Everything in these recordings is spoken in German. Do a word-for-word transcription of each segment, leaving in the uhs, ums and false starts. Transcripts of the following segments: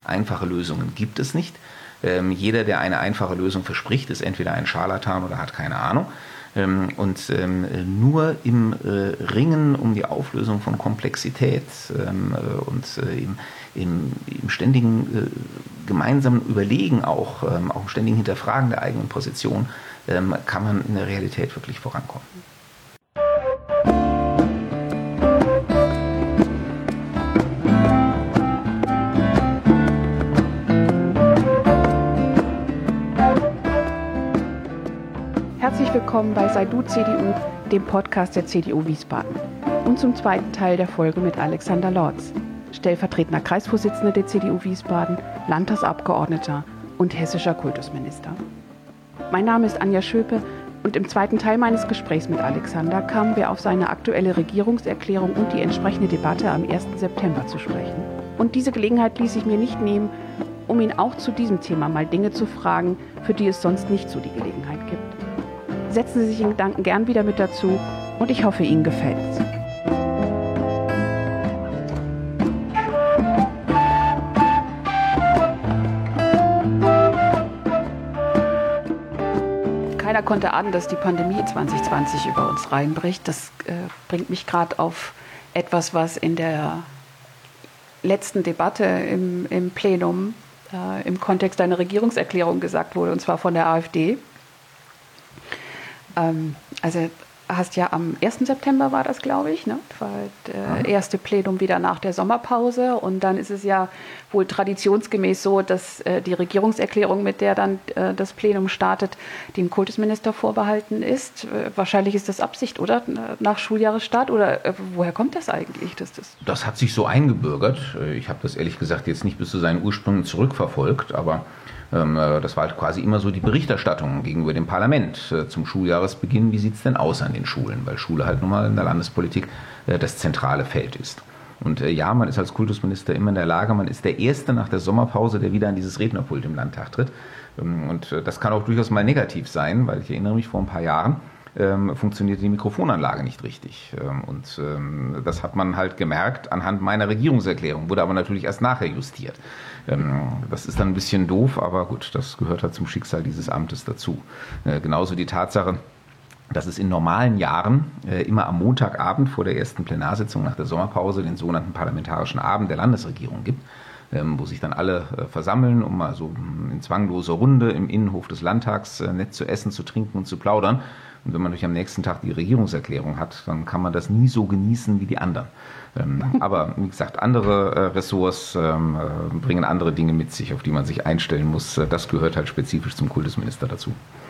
Einfache Lösungen gibt es nicht. Ähm, jeder, der eine einfache Lösung verspricht, ist entweder ein Scharlatan oder hat keine Ahnung. Ähm, und ähm, nur im äh, Ringen um die Auflösung von Komplexität ähm, äh, und äh, im, im, im ständigen äh, gemeinsamen Überlegen auch, ähm, auch im ständigen Hinterfragen der eigenen Position, ähm, kann man in der Realität wirklich vorankommen. Herzlich willkommen bei Sei Du C D U, dem Podcast der C D U Wiesbaden. Und zum zweiten Teil der Folge mit Alexander Lorz, stellvertretender Kreisvorsitzender der C D U Wiesbaden, Landtagsabgeordneter und hessischer Kultusminister. Mein Name ist Anja Schöpe und im zweiten Teil meines Gesprächs mit Alexander kamen wir auf seine aktuelle Regierungserklärung und die entsprechende Debatte am ersten September zu sprechen. Und diese Gelegenheit ließ ich mir nicht nehmen, um ihn auch zu diesem Thema mal Dinge zu fragen, für die es sonst nicht so die Gelegenheit gibt. Setzen Sie sich in Gedanken gern wieder mit dazu und ich hoffe, Ihnen gefällt's. Keiner konnte ahnen, dass die Pandemie zwanzig zwanzig über uns reinbricht. Das äh, bringt mich gerade auf etwas, was in der letzten Debatte im, im Plenum äh, im Kontext einer Regierungserklärung gesagt wurde, und zwar von der AfD. Ähm, also hast ja am ersten September war das, glaube ich, ne? War das äh, erste Plenum wieder nach der Sommerpause, und dann ist es ja wohl traditionsgemäß so, dass äh, die Regierungserklärung, mit der dann äh, das Plenum startet, dem Kultusminister vorbehalten ist. Äh, wahrscheinlich ist das Absicht, oder? Nach Schuljahresstart, oder äh, woher kommt das eigentlich? Dass das das hat sich so eingebürgert. Ich habe das ehrlich gesagt jetzt nicht bis zu seinen Ursprüngen zurückverfolgt, aber das war halt quasi immer so die Berichterstattung gegenüber dem Parlament zum Schuljahresbeginn. Wie sieht es denn aus an den Schulen? Weil Schule halt nun mal in der Landespolitik das zentrale Feld ist. Und ja, man ist als Kultusminister immer in der Lage, man ist der Erste nach der Sommerpause, der wieder an dieses Rednerpult im Landtag tritt. Und das kann auch durchaus mal negativ sein, weil ich erinnere mich, vor ein paar Jahren Ähm, funktionierte die Mikrofonanlage nicht richtig. Ähm, und ähm, das hat man halt gemerkt anhand meiner Regierungserklärung, wurde aber natürlich erst nachher justiert. Ähm, das ist dann ein bisschen doof, aber gut, das gehört halt zum Schicksal dieses Amtes dazu. Äh, genauso die Tatsache, dass es in normalen Jahren äh, immer am Montagabend vor der ersten Plenarsitzung nach der Sommerpause den sogenannten Parlamentarischen Abend der Landesregierung gibt, ähm, wo sich dann alle äh, versammeln, um mal so in zwangloser Runde im Innenhof des Landtags äh, nett zu essen, zu trinken und zu plaudern. Und wenn man durch am nächsten Tag die Regierungserklärung hat, dann kann man das nie so genießen wie die anderen. Ähm, aber wie gesagt, andere äh, Ressorts ähm, äh, bringen andere Dinge mit sich, auf die man sich einstellen muss. Das gehört halt spezifisch zum Kultusminister dazu.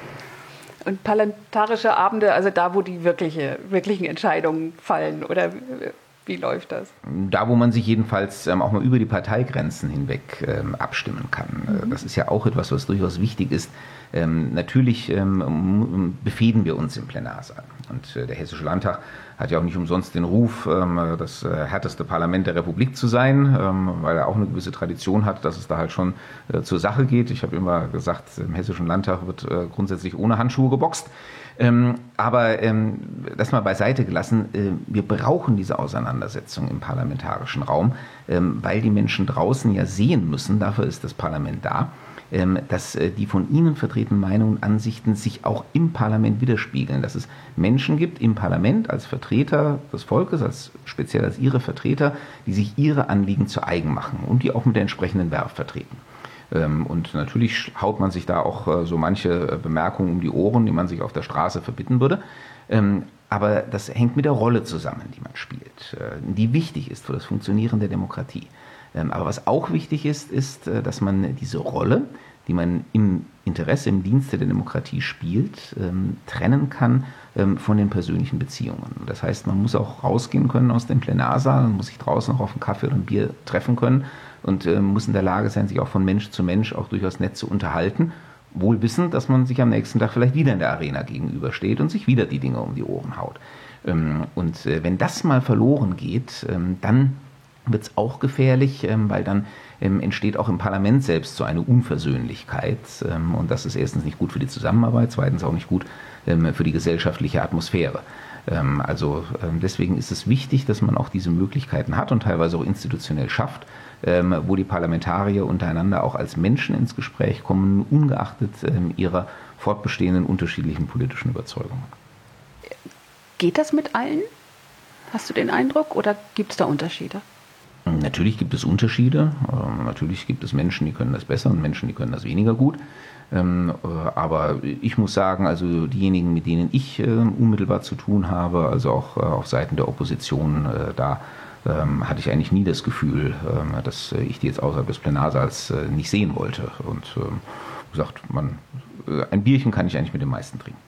Und parlamentarische Abende, also da, wo die wirkliche, wirklichen Entscheidungen fallen, oder wie läuft das? Da, wo man sich jedenfalls ähm, auch mal über die Parteigrenzen hinweg ähm, abstimmen kann. Mhm. Das ist ja auch etwas, was durchaus wichtig ist. Ähm, natürlich ähm, befehden wir uns im Plenarsaal. Und äh, der Hessische Landtag hat ja auch nicht umsonst den Ruf, ähm, das äh, härteste Parlament der Republik zu sein, ähm, weil er auch eine gewisse Tradition hat, dass es da halt schon äh, zur Sache geht. Ich habe immer gesagt, im Hessischen Landtag wird äh, grundsätzlich ohne Handschuhe geboxt. Ähm, aber ähm, das mal beiseite gelassen, äh, wir brauchen diese Auseinandersetzung im parlamentarischen Raum, ähm, weil die Menschen draußen ja sehen müssen, dafür ist das Parlament da, ähm, dass äh, die von ihnen vertretenen Meinungen und Ansichten sich auch im Parlament widerspiegeln, dass es Menschen gibt im Parlament als Vertreter des Volkes, als speziell als ihre Vertreter, die sich ihre Anliegen zu eigen machen und die auch mit der entsprechenden Werf vertreten. Und natürlich haut man sich da auch so manche Bemerkungen um die Ohren, die man sich auf der Straße verbitten würde. Aber das hängt mit der Rolle zusammen, die man spielt, die wichtig ist für das Funktionieren der Demokratie. Aber was auch wichtig ist, ist, dass man diese Rolle, die man im Interesse, im Dienste der Demokratie spielt, trennen kann von den persönlichen Beziehungen. Das heißt, man muss auch rausgehen können aus dem Plenarsaal, man muss sich draußen auch auf einen Kaffee oder ein Bier treffen können und äh, muss in der Lage sein, sich auch von Mensch zu Mensch auch durchaus nett zu unterhalten, wohl wissend, dass man sich am nächsten Tag vielleicht wieder in der Arena gegenübersteht und sich wieder die Dinge um die Ohren haut. Ähm, und äh, wenn das mal verloren geht, ähm, dann wird es auch gefährlich, ähm, weil dann ähm, entsteht auch im Parlament selbst so eine Unversöhnlichkeit. Ähm, und das ist erstens nicht gut für die Zusammenarbeit, zweitens auch nicht gut ähm, für die gesellschaftliche Atmosphäre. Also deswegen ist es wichtig, dass man auch diese Möglichkeiten hat und teilweise auch institutionell schafft, ähm, wo die Parlamentarier untereinander auch als Menschen ins Gespräch kommen, ungeachtet ähm, ihrer fortbestehenden unterschiedlichen politischen Überzeugungen. Geht das mit allen? Hast du den Eindruck, oder gibt es da Unterschiede? Natürlich gibt es Unterschiede. Ähm, natürlich gibt es Menschen, die können das besser und Menschen, die können das weniger gut. Ähm, äh, aber ich muss sagen, also diejenigen, mit denen ich äh, unmittelbar zu tun habe, also auch äh, auf Seiten der Opposition, äh, da ähm, hatte ich eigentlich nie das Gefühl, äh, dass ich die jetzt außerhalb des Plenarsaals äh, nicht sehen wollte. Und ähm, wie gesagt, man, äh, ein Bierchen kann ich eigentlich mit den meisten trinken.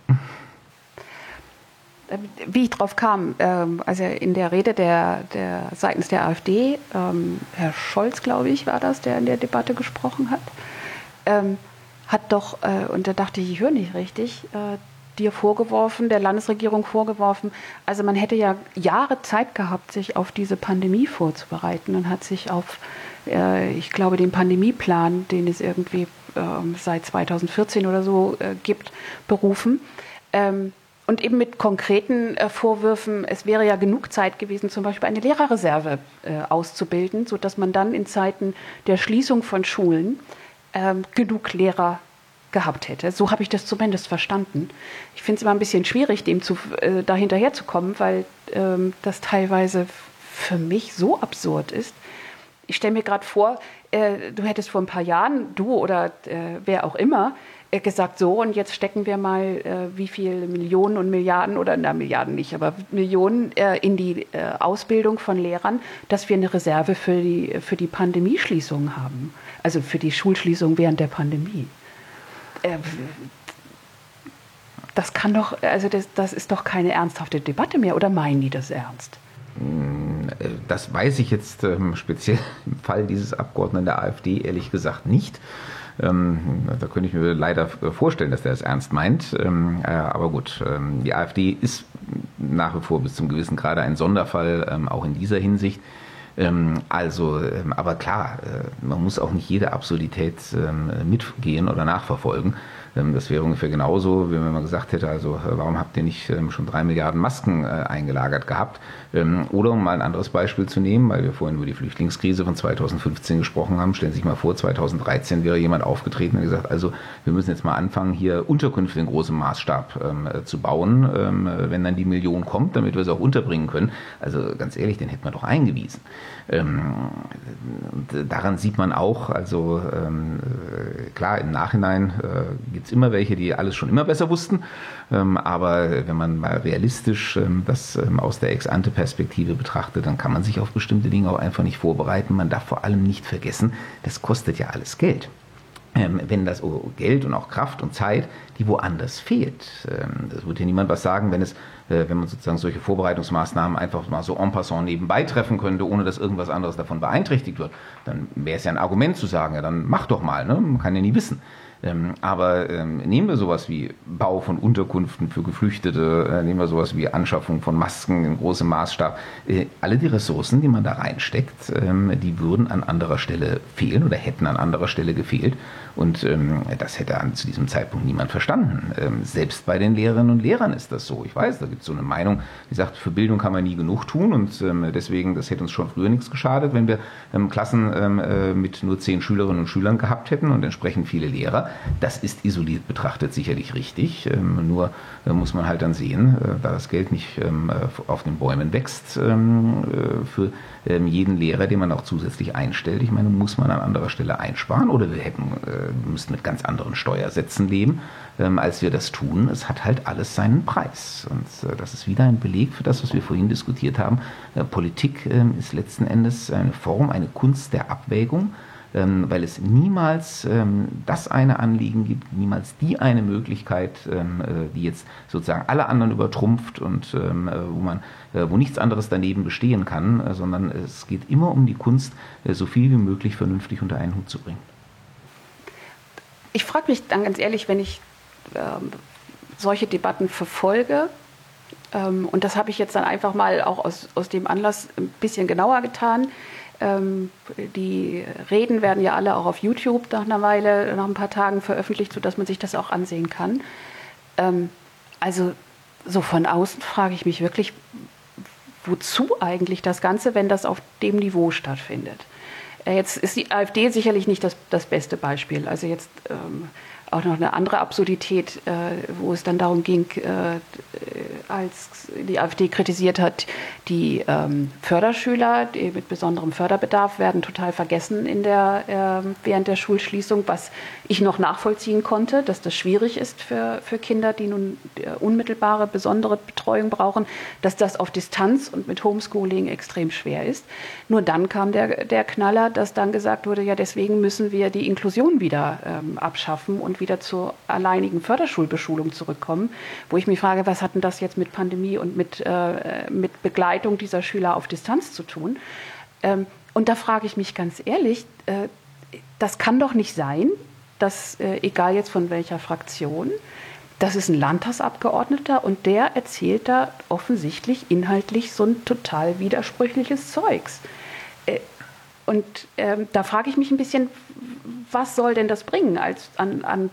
Wie ich drauf kam, ähm, also in der Rede der, der seitens der AfD, ähm, Herr Scholz, glaube ich, war das, der in der Debatte gesprochen hat, ähm, hat doch, äh, und da dachte ich, ich höre nicht richtig, äh, dir vorgeworfen, der Landesregierung vorgeworfen, also man hätte ja Jahre Zeit gehabt, sich auf diese Pandemie vorzubereiten, und hat sich auf, äh, ich glaube, den Pandemieplan, den es irgendwie äh, seit zweitausendvierzehn oder so äh, gibt, berufen. Ähm, Und eben mit konkreten äh, Vorwürfen, es wäre ja genug Zeit gewesen, zum Beispiel eine Lehrerreserve äh, auszubilden, sodass man dann in Zeiten der Schließung von Schulen ähm, genug Lehrer gehabt hätte. So habe ich das zumindest verstanden. Ich finde es immer ein bisschen schwierig, dem zu, äh, da hinterherzukommen, weil ähm, das teilweise für mich so absurd ist. Ich stelle mir gerade vor, äh, du hättest vor ein paar Jahren, du oder äh, wer auch immer, gesagt, so, und jetzt stecken wir mal, äh, wie viele Millionen und Milliarden, oder na, Milliarden nicht, aber Millionen äh, in die äh, Ausbildung von Lehrern, dass wir eine Reserve für die, für die Pandemieschließung haben. Also für die Schulschließung während der Pandemie. Äh, das kann doch, also das, das ist doch keine ernsthafte Debatte mehr, oder meinen die das ernst? Das weiß ich jetzt ähm, speziell im Fall dieses Abgeordneten der AfD ehrlich gesagt nicht. Ähm, da könnte ich mir leider vorstellen, dass der es ernst meint. Ähm, äh, aber gut, ähm, die AfD ist nach wie vor bis zum gewissen Grade ein Sonderfall, ähm, auch in dieser Hinsicht. Ähm, also, ähm, aber klar, äh, man muss auch nicht jede Absurdität ähm, mitgehen oder nachverfolgen. Ähm, das wäre ungefähr genauso, wie wenn man gesagt hätte, also äh, warum habt ihr nicht ähm, schon drei Milliarden Masken äh, eingelagert gehabt? Ähm, oder um mal ein anderes Beispiel zu nehmen, weil wir vorhin über die Flüchtlingskrise von zweitausendfünfzehn gesprochen haben, stellen Sie sich mal vor, zweitausenddreizehn wäre jemand aufgetreten und gesagt, also wir müssen jetzt mal anfangen, hier Unterkünfte in großem Maßstab ähm, äh, zu bauen, ähm, wenn dann die Million kommt, damit wir sie auch unterbringen können. Also ganz ehrlich, den hätten wir doch eingewiesen. Ähm, daran sieht man auch, also ähm, klar, im Nachhinein äh, gibt es immer welche, die alles schon immer besser wussten, ähm, aber wenn man mal realistisch ähm, das ähm, aus der Ex-ante-Perspektive betrachtet, dann kann man sich auf bestimmte Dinge auch einfach nicht vorbereiten. Man darf vor allem nicht vergessen, das kostet ja alles Geld. Ähm, wenn das oh, Geld und auch Kraft und Zeit, die woanders fehlt. Ähm, das wird hier niemand was sagen, wenn es, äh, wenn man sozusagen solche Vorbereitungsmaßnahmen einfach mal so en passant nebenbei treffen könnte, ohne dass irgendwas anderes davon beeinträchtigt wird. Dann wäre es ja ein Argument zu sagen, ja dann mach doch mal, ne? Man kann ja nie wissen. Ähm, aber ähm, nehmen wir sowas wie Bau von Unterkünften für Geflüchtete, äh, nehmen wir sowas wie Anschaffung von Masken in großem Maßstab. Äh, alle die Ressourcen, die man da reinsteckt, ähm, die würden an anderer Stelle fehlen oder hätten an anderer Stelle gefehlt. Und ähm, das hätte an, zu diesem Zeitpunkt niemand verstanden. Ähm, selbst bei den Lehrerinnen und Lehrern ist das so. Ich weiß, da gibt es so eine Meinung, die sagt, für Bildung kann man nie genug tun und ähm, deswegen, das hätte uns schon früher nichts geschadet, wenn wir ähm, Klassen ähm, äh, mit nur zehn Schülerinnen und Schülern gehabt hätten und entsprechend viele Lehrer. Das ist isoliert betrachtet sicherlich richtig, ähm, nur äh, muss man halt dann sehen, äh, da das Geld nicht ähm, auf den Bäumen wächst, ähm, äh, für ähm, jeden Lehrer, den man auch zusätzlich einstellt, ich meine, muss man an anderer Stelle einsparen oder wir hätten, äh, müssten mit ganz anderen Steuersätzen leben, ähm, als wir das tun. Es hat halt alles seinen Preis und äh, das ist wieder ein Beleg für das, was wir vorhin diskutiert haben. Äh, Politik äh, ist letzten Endes eine Form, eine Kunst der Abwägung, Ähm, weil es niemals ähm, das eine Anliegen gibt, niemals die eine Möglichkeit, ähm, äh, die jetzt sozusagen alle anderen übertrumpft und ähm, äh, wo man, äh, wo nichts anderes daneben bestehen kann, äh, sondern es geht immer um die Kunst, äh, so viel wie möglich vernünftig unter einen Hut zu bringen. Ich frage mich dann ganz ehrlich, wenn ich ähm, solche Debatten verfolge, ähm, und das habe ich jetzt dann einfach mal auch aus, aus dem Anlass ein bisschen genauer getan. Ähm, die Reden werden ja alle auch auf YouTube nach einer Weile, nach ein paar Tagen veröffentlicht, sodass man sich das auch ansehen kann. Ähm, also so von außen frage ich mich wirklich, wozu eigentlich das Ganze, wenn das auf dem Niveau stattfindet? Jetzt ist die AfD sicherlich nicht das, das beste Beispiel. Also jetzt ähm, auch noch eine andere Absurdität, äh, wo es dann darum ging, äh, als die AfD kritisiert hat, die ähm, Förderschüler, die mit besonderem Förderbedarf, werden total vergessen in der, äh, während der Schulschließung, was ich noch nachvollziehen konnte, dass das schwierig ist für, für Kinder, die nun äh, unmittelbare, besondere Betreuung brauchen, dass das auf Distanz und mit Homeschooling extrem schwer ist. Nur dann kam der, der Knaller, dass dann gesagt wurde, ja, deswegen müssen wir die Inklusion wieder ähm, abschaffen und wieder zur alleinigen Förderschulbeschulung zurückkommen, wo ich mich frage, was hat denn das jetzt mit Pandemie und mit, äh, mit Begleitung dieser Schüler auf Distanz zu tun? Ähm, und da frage ich mich ganz ehrlich, äh, das kann doch nicht sein, dass, äh, egal jetzt von welcher Fraktion, das ist ein Landtagsabgeordneter und der erzählt da offensichtlich inhaltlich so ein total widersprüchliches Zeugs. Äh, Und ähm, da frage ich mich ein bisschen, was soll denn das bringen als an, an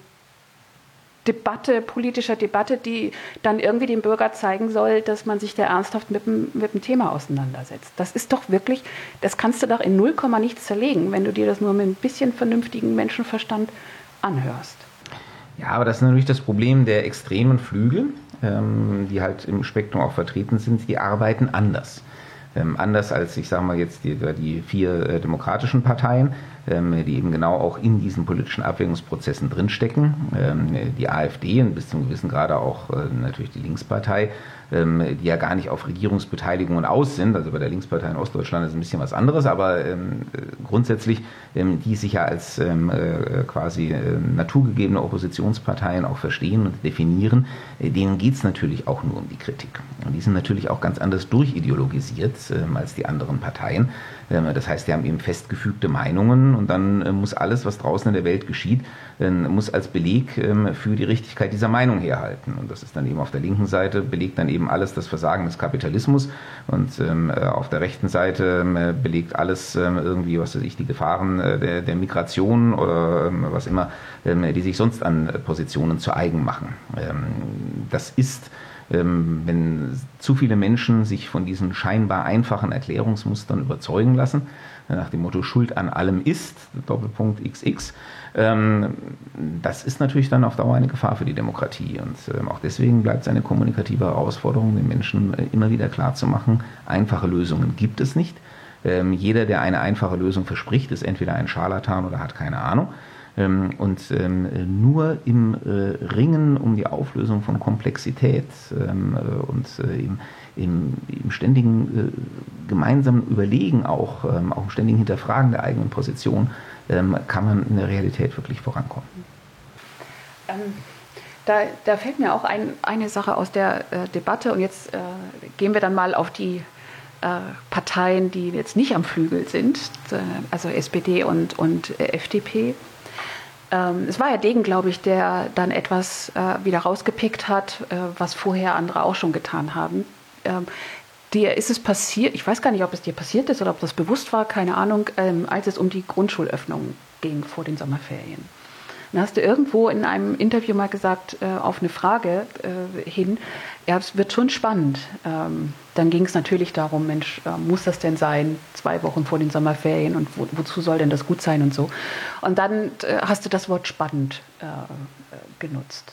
Debatte, politischer Debatte, die dann irgendwie dem Bürger zeigen soll, dass man sich da ernsthaft mit dem, mit dem Thema auseinandersetzt. Das ist doch wirklich, das kannst du doch in null Komma nichts zerlegen, wenn du dir das nur mit ein bisschen vernünftigen Menschenverstand anhörst. Ja, aber das ist natürlich das Problem der extremen Flügel, ähm, die halt im Spektrum auch vertreten sind, die arbeiten anders. Ähm, anders als, ich sage mal jetzt, die, die vier äh, demokratischen Parteien, ähm, die eben genau auch in diesen politischen Abwägungsprozessen drinstecken. Ähm, die AfD und bis zum gewissen Grade auch äh, natürlich die Linkspartei, ähm, die ja gar nicht auf Regierungsbeteiligungen aus sind. Also bei der Linkspartei in Ostdeutschland ist ein bisschen was anderes, aber ähm, grundsätzlich, ähm, die sich ja als ähm, äh, quasi äh, naturgegebene Oppositionsparteien auch verstehen und definieren, äh, denen geht es natürlich auch nur um die Kritik. Und die sind natürlich auch ganz anders durchideologisiert ähm, als die anderen Parteien. Ähm, das heißt, die haben eben festgefügte Meinungen und dann äh, muss alles, was draußen in der Welt geschieht, äh, muss als Beleg ähm, für die Richtigkeit dieser Meinung herhalten. Und das ist dann eben auf der linken Seite, belegt dann eben alles das Versagen des Kapitalismus und ähm, auf der rechten Seite ähm, belegt alles ähm, irgendwie, was weiß ich, die Gefahren äh, der, der Migration oder ähm, was immer, ähm, die sich sonst an Positionen zu eigen machen. Ähm, das ist wenn zu viele Menschen sich von diesen scheinbar einfachen Erklärungsmustern überzeugen lassen, nach dem Motto Schuld an allem ist, Doppelpunkt X X, das ist natürlich dann auf Dauer eine Gefahr für die Demokratie. Und auch deswegen bleibt es eine kommunikative Herausforderung, den Menschen immer wieder klarzumachen, einfache Lösungen gibt es nicht. Jeder, der eine einfache Lösung verspricht, ist entweder ein Scharlatan oder hat keine Ahnung. Und nur im Ringen um die Auflösung von Komplexität und im, im, im ständigen gemeinsamen Überlegen auch, auch im ständigen Hinterfragen der eigenen Position, kann man in der Realität wirklich vorankommen. Ähm, da, da fällt mir auch ein, eine Sache aus der äh, Debatte und jetzt äh, gehen wir dann mal auf die äh, Parteien, die jetzt nicht am Flügel sind, äh, also S P D und, und äh, F D P. Ähm, es war ja Degen, glaube ich, der dann etwas äh, wieder rausgepickt hat, äh, was vorher andere auch schon getan haben. Ähm, dir ist es passiert, ich weiß gar nicht, ob es dir passiert ist oder ob das bewusst war, keine Ahnung, ähm, als es um die Grundschulöffnung ging vor den Sommerferien. Dann hast du irgendwo in einem Interview mal gesagt, äh, auf eine Frage äh, hin, ja, es wird schon spannend. Ähm, dann ging es natürlich darum, Mensch, äh, muss das denn sein, zwei Wochen vor den Sommerferien und wo, wozu soll denn das gut sein und so. Und dann äh, hast du das Wort spannend äh, genutzt.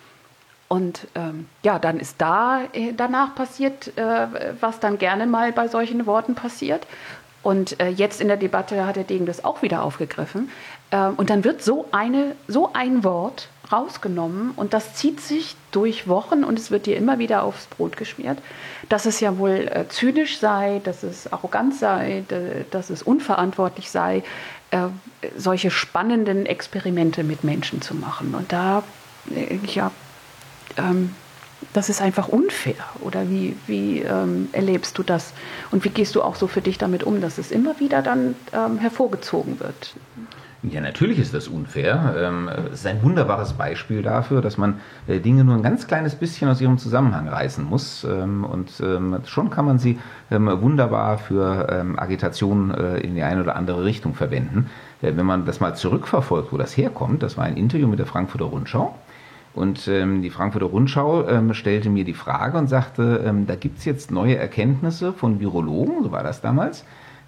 Und ähm, ja, dann ist da äh, danach passiert, äh, was dann gerne mal bei solchen Worten passiert. Und äh, jetzt in der Debatte hat der Degen das auch wieder aufgegriffen. Äh, und dann wird so, eine, so ein Wort rausgenommen und das zieht sich durch Wochen und es wird dir immer wieder aufs Brot geschmiert, dass es ja wohl äh, zynisch sei, dass es arrogant sei, de, dass es unverantwortlich sei, äh, solche spannenden Experimente mit Menschen zu machen. Und da, äh, ja, ähm, das ist einfach unfair. Oder wie, wie ähm, erlebst du das? Und wie gehst du auch so für dich damit um, dass es immer wieder dann ähm, hervorgezogen wird? Ja, natürlich ist das unfair. Es ist ein wunderbares Beispiel dafür, dass man Dinge nur ein ganz kleines bisschen aus ihrem Zusammenhang reißen muss. Und schon kann man sie wunderbar für Agitation in die eine oder andere Richtung verwenden. Wenn man das mal zurückverfolgt, wo das herkommt, das war ein Interview mit der Frankfurter Rundschau. Und ähm, die Frankfurter Rundschau ähm, stellte mir die Frage und sagte, ähm, da gibt es jetzt neue Erkenntnisse von Virologen, so war das damals,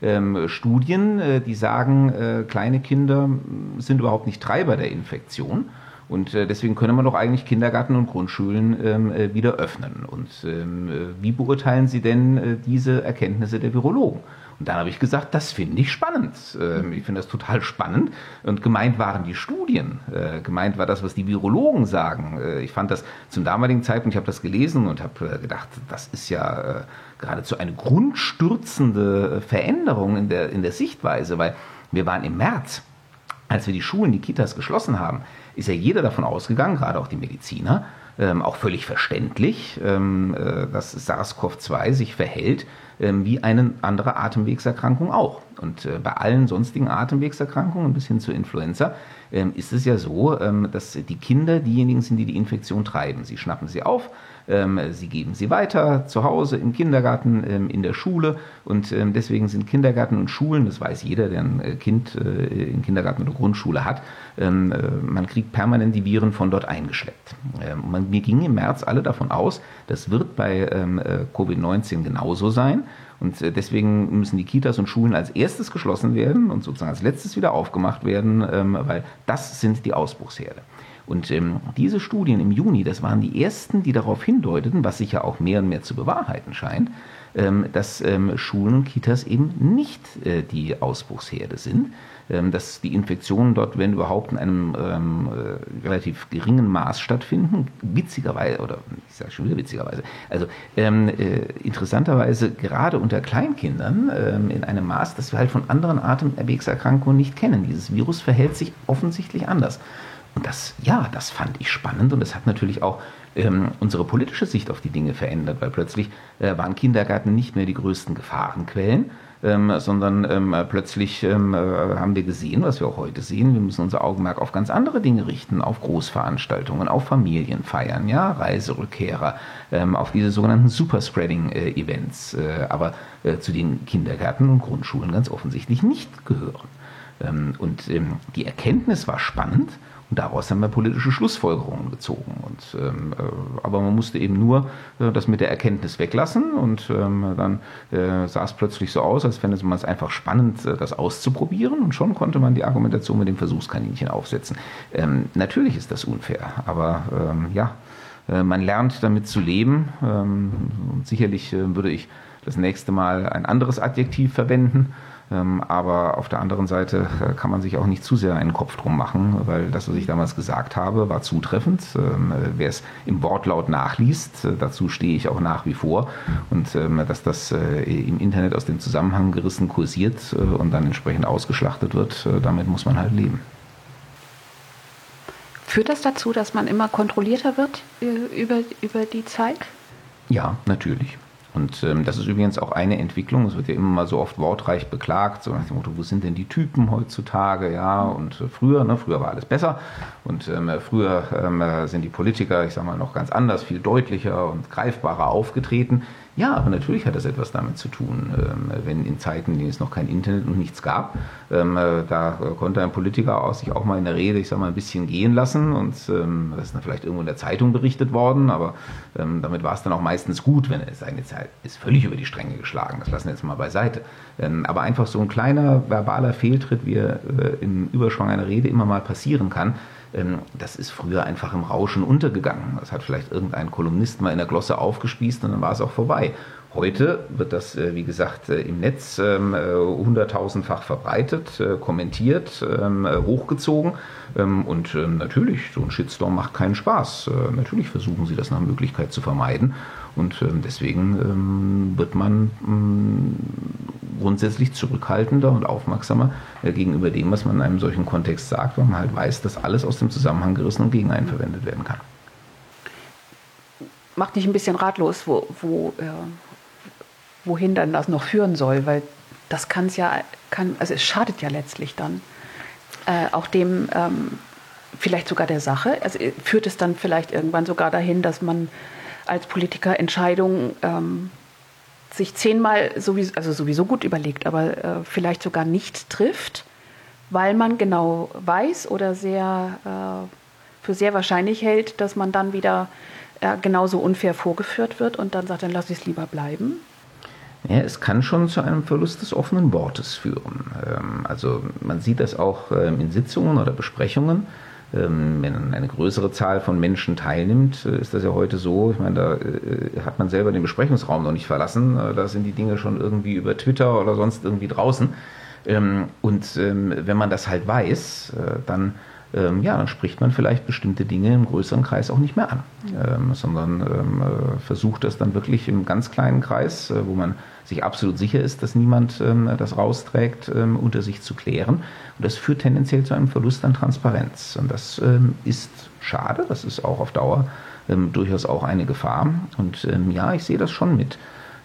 ähm, Studien, äh, die sagen, äh, kleine Kinder sind überhaupt nicht Treiber der Infektion. Und äh, deswegen könne man doch eigentlich Kindergarten und Grundschulen ähm, äh, wieder öffnen. Und ähm, äh, wie beurteilen Sie denn äh, diese Erkenntnisse der Virologen? Und dann habe ich gesagt, das finde ich spannend. Ähm, ich finde das total spannend. Und gemeint waren die Studien. Äh, gemeint war das, was die Virologen sagen. Äh, ich fand das zum damaligen Zeitpunkt, ich habe das gelesen und habe äh, gedacht, das ist ja äh, geradezu eine grundstürzende Veränderung in der, in der Sichtweise, weil wir waren im März, als wir die Schulen, die Kitas geschlossen haben, ist ja jeder davon ausgegangen, gerade auch die Mediziner, ähm, auch völlig verständlich, ähm, äh, dass SARS-CoV zwei sich verhält ähm, wie eine andere Atemwegserkrankung auch. Und äh, bei allen sonstigen Atemwegserkrankungen bis hin zur Influenza ähm, ist es ja so, ähm, dass die Kinder diejenigen sind, die die Infektion treiben. Sie schnappen sie auf, ähm, sie geben sie weiter zu Hause, im Kindergarten, ähm, in der Schule. Und ähm, deswegen sind Kindergärten und Schulen, das weiß jeder, der ein Kind äh, in Kindergarten oder Grundschule hat, ähm, äh, man kriegt permanent die Viren von dort eingeschleppt. Ähm, man, wir gingen im März alle davon aus, das wird bei ähm, äh, Covid neunzehn genauso sein. Und äh, deswegen müssen die Kitas und Schulen als erstes geschlossen werden und sozusagen als letztes wieder aufgemacht werden, ähm, weil das sind die Ausbruchsherde. Und ähm, diese Studien im Juni, das waren die ersten, die darauf hindeuteten, was sich ja auch mehr und mehr zu bewahrheiten scheint, ähm, dass ähm, Schulen und Kitas eben nicht äh, die Ausbruchsherde sind, ähm, dass die Infektionen dort, wenn überhaupt, in einem ähm, äh, relativ geringen Maß stattfinden. Witzigerweise, oder ich sage schon wieder witzigerweise, also ähm, äh, interessanterweise gerade unter Kleinkindern ähm, in einem Maß, das wir halt von anderen Atemwegserkrankungen nicht kennen. Dieses Virus verhält sich offensichtlich anders. Und das, ja, das fand ich spannend und das hat natürlich auch ähm, unsere politische Sicht auf die Dinge verändert, weil plötzlich äh, waren Kindergärten nicht mehr die größten Gefahrenquellen, ähm, sondern ähm, plötzlich ähm, äh, haben wir gesehen, was wir auch heute sehen, wir müssen unser Augenmerk auf ganz andere Dinge richten, auf Großveranstaltungen, auf Familienfeiern, ja, Reiserückkehrer, ähm, auf diese sogenannten Superspreading-Events, äh, aber äh, zu den Kindergärten und Grundschulen ganz offensichtlich nicht gehören. Ähm, und ähm, die Erkenntnis war spannend. Und daraus haben wir politische Schlussfolgerungen gezogen. Und, ähm, äh, aber man musste eben nur äh, das mit der Erkenntnis weglassen. Und ähm, dann äh, sah es plötzlich so aus, als fände man es einfach spannend, äh, das auszuprobieren. Und schon konnte man die Argumentation mit dem Versuchskaninchen aufsetzen. Ähm, natürlich ist das unfair, aber ähm, ja, äh, man lernt damit zu leben. Ähm, und sicherlich äh, würde ich das nächste Mal ein anderes Adjektiv verwenden. Aber auf der anderen Seite kann man sich auch nicht zu sehr einen Kopf drum machen, weil das, was ich damals gesagt habe, war zutreffend. Wer es im Wortlaut nachliest, dazu stehe ich auch nach wie vor. Und dass das im Internet aus dem Zusammenhang gerissen kursiert und dann entsprechend ausgeschlachtet wird, damit muss man halt leben. Führt das dazu, dass man immer kontrollierter wird über, über die Zeit? Ja, natürlich. Und ähm, das ist übrigens auch eine Entwicklung, es wird ja immer mal so oft wortreich beklagt, so nach dem Motto, wo sind denn die Typen heutzutage, ja, und äh, früher, ne, früher war alles besser und ähm, früher ähm, sind die Politiker, ich sag mal, noch ganz anders, viel deutlicher und greifbarer aufgetreten. Ja, aber natürlich hat das etwas damit zu tun, ähm, wenn in Zeiten, in denen es noch kein Internet und nichts gab, ähm, äh, da konnte ein Politiker aus sich auch mal in der Rede, ich sag mal, ein bisschen gehen lassen und ähm, das ist dann vielleicht irgendwo in der Zeitung berichtet worden, aber ähm, damit war es dann auch meistens gut, wenn es eine Zeit ist völlig über die Stränge geschlagen, das lassen wir jetzt mal beiseite. Ähm, aber einfach so ein kleiner verbaler Fehltritt, wie er äh, im Überschwang einer Rede immer mal passieren kann, das ist früher einfach im Rauschen untergegangen. Das hat vielleicht irgendein Kolumnist mal in der Glosse aufgespießt und dann war es auch vorbei. Heute wird das, wie gesagt, im Netz hunderttausendfach verbreitet, kommentiert, hochgezogen. Und natürlich, so ein Shitstorm macht keinen Spaß. Natürlich versuchen sie das nach Möglichkeit zu vermeiden. Und deswegen wird man grundsätzlich zurückhaltender und aufmerksamer gegenüber dem, was man in einem solchen Kontext sagt, weil man halt weiß, dass alles aus dem Zusammenhang gerissen und gegen einen verwendet werden kann. Macht dich ein bisschen ratlos, wo, wo, äh, wohin dann das noch führen soll, weil das kann es ja, kann, also es schadet ja letztlich dann äh, auch dem, ähm, vielleicht sogar der Sache. Also führt es dann vielleicht irgendwann sogar dahin, dass man als Politiker Entscheidungen ähm, sich zehnmal sowieso, also sowieso gut überlegt, aber äh, vielleicht sogar nicht trifft, weil man genau weiß oder sehr äh, für sehr wahrscheinlich hält, dass man dann wieder äh, genauso unfair vorgeführt wird und dann sagt, dann lasse ich es lieber bleiben? Ja, es kann schon zu einem Verlust des offenen Wortes führen. Also man sieht das auch in Sitzungen oder Besprechungen. Wenn eine größere Zahl von Menschen teilnimmt, ist das ja heute so, ich meine, da hat man selber den Besprechungsraum noch nicht verlassen, da sind die Dinge schon irgendwie über Twitter oder sonst irgendwie draußen. Und wenn man das halt weiß, dann Ähm, ja, dann spricht man vielleicht bestimmte Dinge im größeren Kreis auch nicht mehr an, ähm, sondern ähm, äh, versucht das dann wirklich im ganz kleinen Kreis, äh, wo man sich absolut sicher ist, dass niemand ähm, das rausträgt, ähm, unter sich zu klären. Und das führt tendenziell zu einem Verlust an Transparenz. Und das ähm, ist schade, das ist auch auf Dauer ähm, durchaus auch eine Gefahr. Und ähm, ja, ich sehe das schon mit.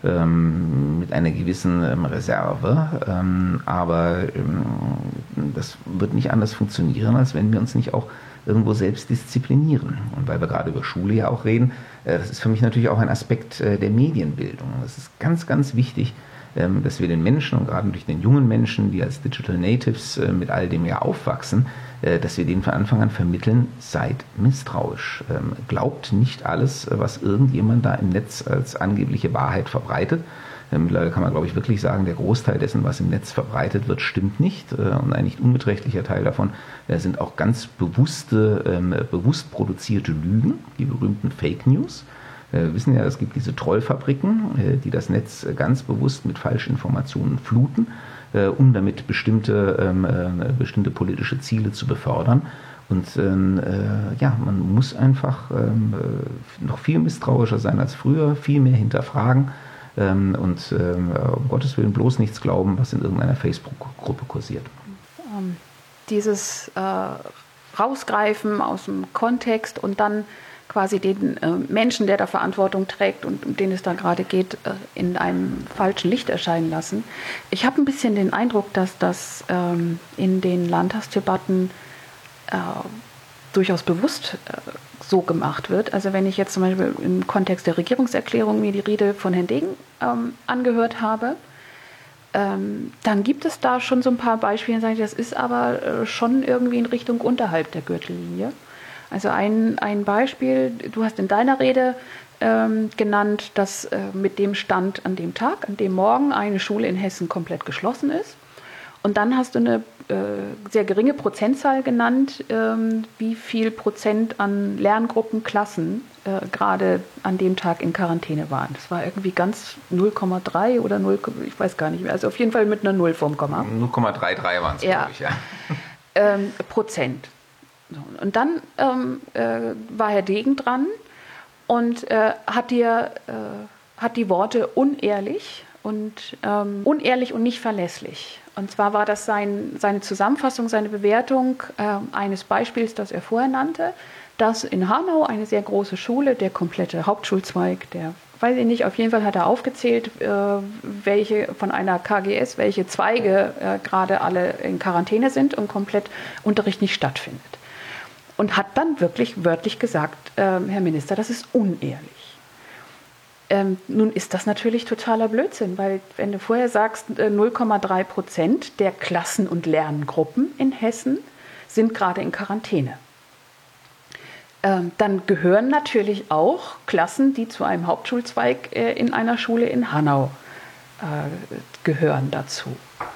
mit einer gewissen Reserve, aber das wird nicht anders funktionieren, als wenn wir uns nicht auch irgendwo selbst disziplinieren. Und weil wir gerade über Schule ja auch reden, das ist für mich natürlich auch ein Aspekt der Medienbildung. Es ist ganz, ganz wichtig, dass wir den Menschen und gerade durch den jungen Menschen, die als Digital Natives mit all dem ja aufwachsen, dass wir denen von Anfang an vermitteln, seid misstrauisch. Glaubt nicht alles, was irgendjemand da im Netz als angebliche Wahrheit verbreitet. Mittlerweile kann man, glaube ich, wirklich sagen, der Großteil dessen, was im Netz verbreitet wird, stimmt nicht. Und ein nicht unbeträchtlicher Teil davon sind auch ganz bewusste, bewusst produzierte Lügen, die berühmten Fake News. Wir wissen ja, es gibt diese Trollfabriken, die das Netz ganz bewusst mit falschen Informationen fluten, um damit bestimmte, ähm, äh, bestimmte politische Ziele zu befördern. Und ähm, äh, ja, man muss einfach ähm, noch viel misstrauischer sein als früher, viel mehr hinterfragen ähm, und ähm, um Gottes Willen bloß nichts glauben, was in irgendeiner Facebook-Gruppe kursiert. Ähm, dieses äh, Rausgreifen aus dem Kontext und dann quasi den äh, Menschen, der da Verantwortung trägt und um den es da gerade geht, äh, in einem falschen Licht erscheinen lassen. Ich habe ein bisschen den Eindruck, dass das ähm, in den Landtagsdebatten äh, durchaus bewusst äh, so gemacht wird. Also wenn ich jetzt zum Beispiel im Kontext der Regierungserklärung mir die Rede von Herrn Degen ähm, angehört habe, ähm, dann gibt es da schon so ein paar Beispiele, sage ich, das ist aber äh, schon irgendwie in Richtung unterhalb der Gürtellinie. Also ein, ein Beispiel, du hast in deiner Rede ähm, genannt, dass äh, mit dem Stand an dem Tag, an dem Morgen eine Schule in Hessen komplett geschlossen ist. Und dann hast du eine äh, sehr geringe Prozentzahl genannt, ähm, wie viel Prozent an Lerngruppen, Klassen äh, gerade an dem Tag in Quarantäne waren. Das war irgendwie ganz null Komma drei oder null, ich weiß gar nicht mehr, also auf jeden Fall mit einer Null vorm Komma. null Komma dreiunddreißig waren es, ja. glaube ich, ja. Ähm, Prozent. Und dann ähm, äh, war Herr Degen dran und äh, hat, dir, äh, hat die Worte unehrlich und ähm, unehrlich und nicht verlässlich. Und zwar war das sein, seine Zusammenfassung, seine Bewertung äh, eines Beispiels, das er vorher nannte, dass in Hanau eine sehr große Schule, der komplette Hauptschulzweig, der, weiß ich nicht, auf jeden Fall hat er aufgezählt, äh, welche von einer K G S, welche Zweige äh, gerade alle in Quarantäne sind und komplett Unterricht nicht stattfindet. Und hat dann wirklich wörtlich gesagt, äh, Herr Minister, das ist unehrlich. Ähm, nun ist das natürlich totaler Blödsinn, weil wenn du vorher sagst, äh, null Komma drei Prozent der Klassen- und Lerngruppen in Hessen sind gerade in Quarantäne. Ähm, dann gehören natürlich auch Klassen, die zu einem Hauptschulzweig äh, in einer Schule in Hanau äh, gehören dazu.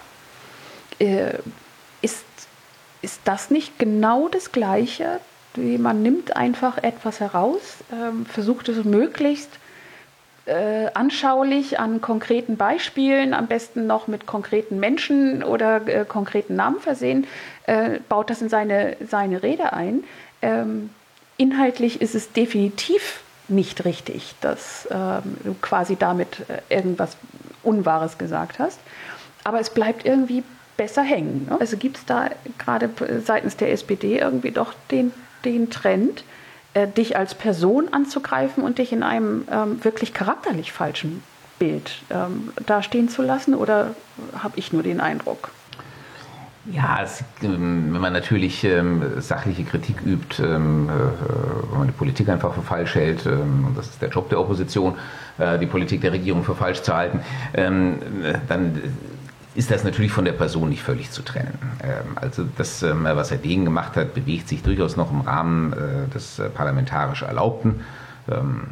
Äh, ist Ist das nicht genau das Gleiche? Man nimmt einfach etwas heraus, ähm, versucht es möglichst äh, anschaulich an konkreten Beispielen, am besten noch mit konkreten Menschen oder äh, konkreten Namen versehen, äh, baut das in seine, seine Rede ein. Ähm, inhaltlich ist es definitiv nicht richtig, dass ähm, du quasi damit äh, irgendwas Unwahres gesagt hast. Aber es bleibt irgendwie besser hängen. Ne? Also gibt es da gerade seitens der S P D irgendwie doch den, den Trend, äh, dich als Person anzugreifen und dich in einem ähm, wirklich charakterlich falschen Bild ähm, dastehen zu lassen? Oder habe ich nur den Eindruck? Ja, es, wenn man natürlich ähm, sachliche Kritik übt, ähm, äh, wenn man die Politik einfach für falsch hält, ähm, und das ist der Job der Opposition, äh, die Politik der Regierung für falsch zu halten, ähm, dann ist das natürlich von der Person nicht völlig zu trennen. Ähm, also das, ähm, was Herr Degen gemacht hat, bewegt sich durchaus noch im Rahmen äh, des äh, parlamentarisch Erlaubten. Ähm,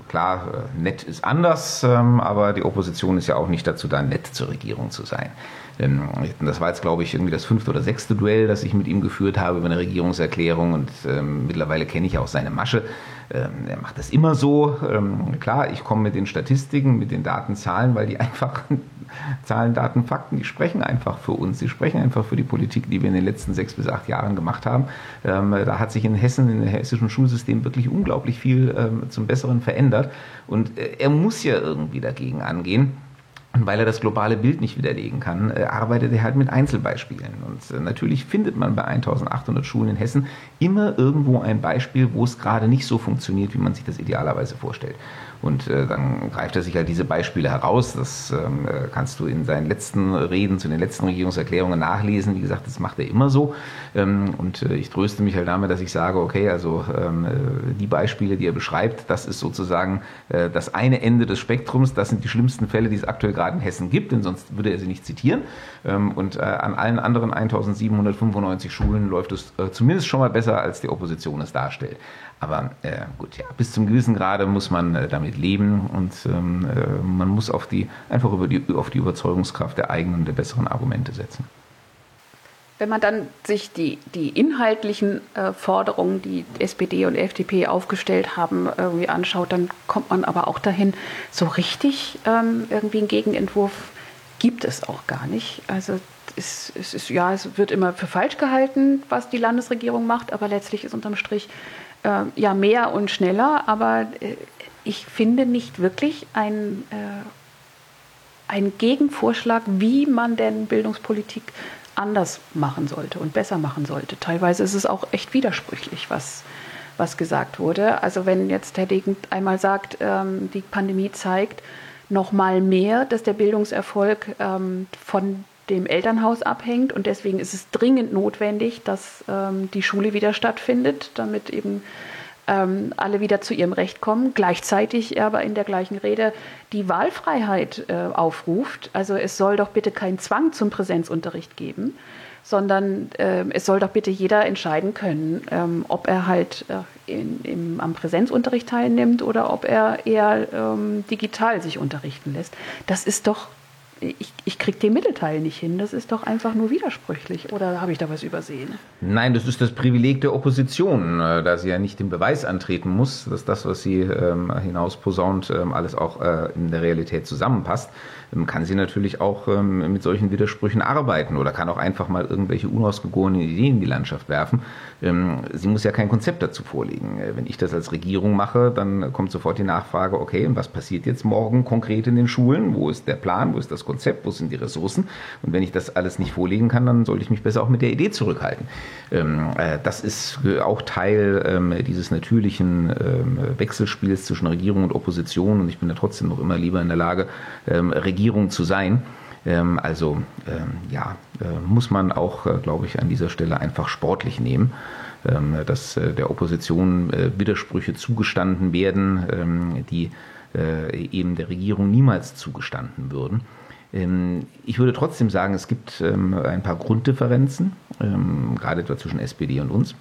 klar, nett ist anders, ähm, aber die Opposition ist ja auch nicht dazu da, nett zur Regierung zu sein. Ähm, das war jetzt, glaube ich, irgendwie das fünfte oder sechste Duell, das ich mit ihm geführt habe über eine Regierungserklärung und ähm, mittlerweile kenne ich auch seine Masche. Ähm, er macht das immer so. Ähm, klar, ich komme mit den Statistiken, mit den Daten, Zahlen, weil die einfach Zahlen, Daten, Fakten, die sprechen einfach für uns. Die sprechen einfach für die Politik, die wir in den letzten sechs bis acht Jahren gemacht haben. Ähm, da hat sich in Hessen, in dem hessischen Schulsystem wirklich unglaublich viel ähm, zum Besseren verändert. Und äh, er muss ja irgendwie dagegen angehen. Und weil er das globale Bild nicht widerlegen kann, äh, arbeitet er halt mit Einzelbeispielen. Und äh, natürlich findet man bei eintausendachthundert Schulen in Hessen immer irgendwo ein Beispiel, wo es gerade nicht so funktioniert, wie man sich das idealerweise vorstellt. Und äh, dann greift er sich halt diese Beispiele heraus. Das ähm, kannst du in seinen letzten Reden zu den letzten Regierungserklärungen nachlesen. Wie gesagt, das macht er immer so. Ähm, und äh, ich tröste mich halt damit, dass ich sage, okay, also ähm, die Beispiele, die er beschreibt, das ist sozusagen äh, das eine Ende des Spektrums. Das sind die schlimmsten Fälle, die es aktuell gerade in Hessen gibt, denn sonst würde er sie nicht zitieren. Ähm, und äh, an allen anderen eintausendsiebenhundertfünfundneunzig Schulen läuft es äh, zumindest schon mal besser, als die Opposition es darstellt. Aber äh, gut, ja, bis zum gewissen Grade muss man äh, damit leben und ähm, äh, man muss auf die, einfach über die, auf die Überzeugungskraft der eigenen, der besseren Argumente setzen. Wenn man dann sich die, die inhaltlichen äh, Forderungen, die S P D und F D P aufgestellt haben, irgendwie anschaut, dann kommt man aber auch dahin, so richtig ähm, irgendwie einen Gegenentwurf gibt es auch gar nicht. Also es, es ist, ja, es wird immer für falsch gehalten, was die Landesregierung macht, aber letztlich ist unterm Strich äh, ja mehr und schneller, aber äh, ich finde nicht wirklich ein, äh, ein Gegenvorschlag, wie man denn Bildungspolitik anders machen sollte und besser machen sollte. Teilweise ist es auch echt widersprüchlich, was, was gesagt wurde. Also wenn jetzt Herr Degen einmal sagt, ähm, die Pandemie zeigt noch mal mehr, dass der Bildungserfolg ähm, von dem Elternhaus abhängt und deswegen ist es dringend notwendig, dass ähm, die Schule wieder stattfindet, damit eben ähm, alle wieder zu ihrem Recht kommen. Gleichzeitig aber in der gleichen Rede die Wahlfreiheit äh, aufruft. Also es soll doch bitte keinen Zwang zum Präsenzunterricht geben, sondern äh, es soll doch bitte jeder entscheiden können, ähm, ob er halt äh, in, im, am Präsenzunterricht teilnimmt oder ob er eher ähm, digital sich unterrichten lässt. Das ist doch Ich, ich kriege den Mittelteil nicht hin. Das ist doch einfach nur widersprüchlich. Oder habe ich da was übersehen? Nein, das ist das Privileg der Opposition, da sie ja nicht den Beweis antreten muss, dass das, was sie ähm, hinausposaunt, ähm, alles auch äh, in der Realität zusammenpasst. Ähm, kann sie natürlich auch ähm, mit solchen Widersprüchen arbeiten oder kann auch einfach mal irgendwelche unausgegorenen Ideen in die Landschaft werfen. Ähm, sie muss ja kein Konzept dazu vorlegen. Äh, wenn ich das als Regierung mache, dann kommt sofort die Nachfrage, okay, und was passiert jetzt morgen konkret in den Schulen? Wo ist der Plan? Wo ist das Konzept? Wo sind die Ressourcen? Und wenn ich das alles nicht vorlegen kann, dann sollte ich mich besser auch mit der Idee zurückhalten. Ähm, äh, das ist auch Teil ähm, dieses natürlichen ähm, Wechselspiels zwischen Regierung und Opposition und ich bin ja trotzdem noch immer lieber in der Lage, ähm, Regierung zu sein. Ähm, also ähm, ja, äh, muss man auch, äh, glaube ich, an dieser Stelle einfach sportlich nehmen, ähm, dass äh, der Opposition äh, Widersprüche zugestanden werden, ähm, die äh, eben der Regierung niemals zugestanden würden. Ich würde trotzdem sagen, es gibt ein paar Grunddifferenzen, gerade etwa zwischen S P D und uns.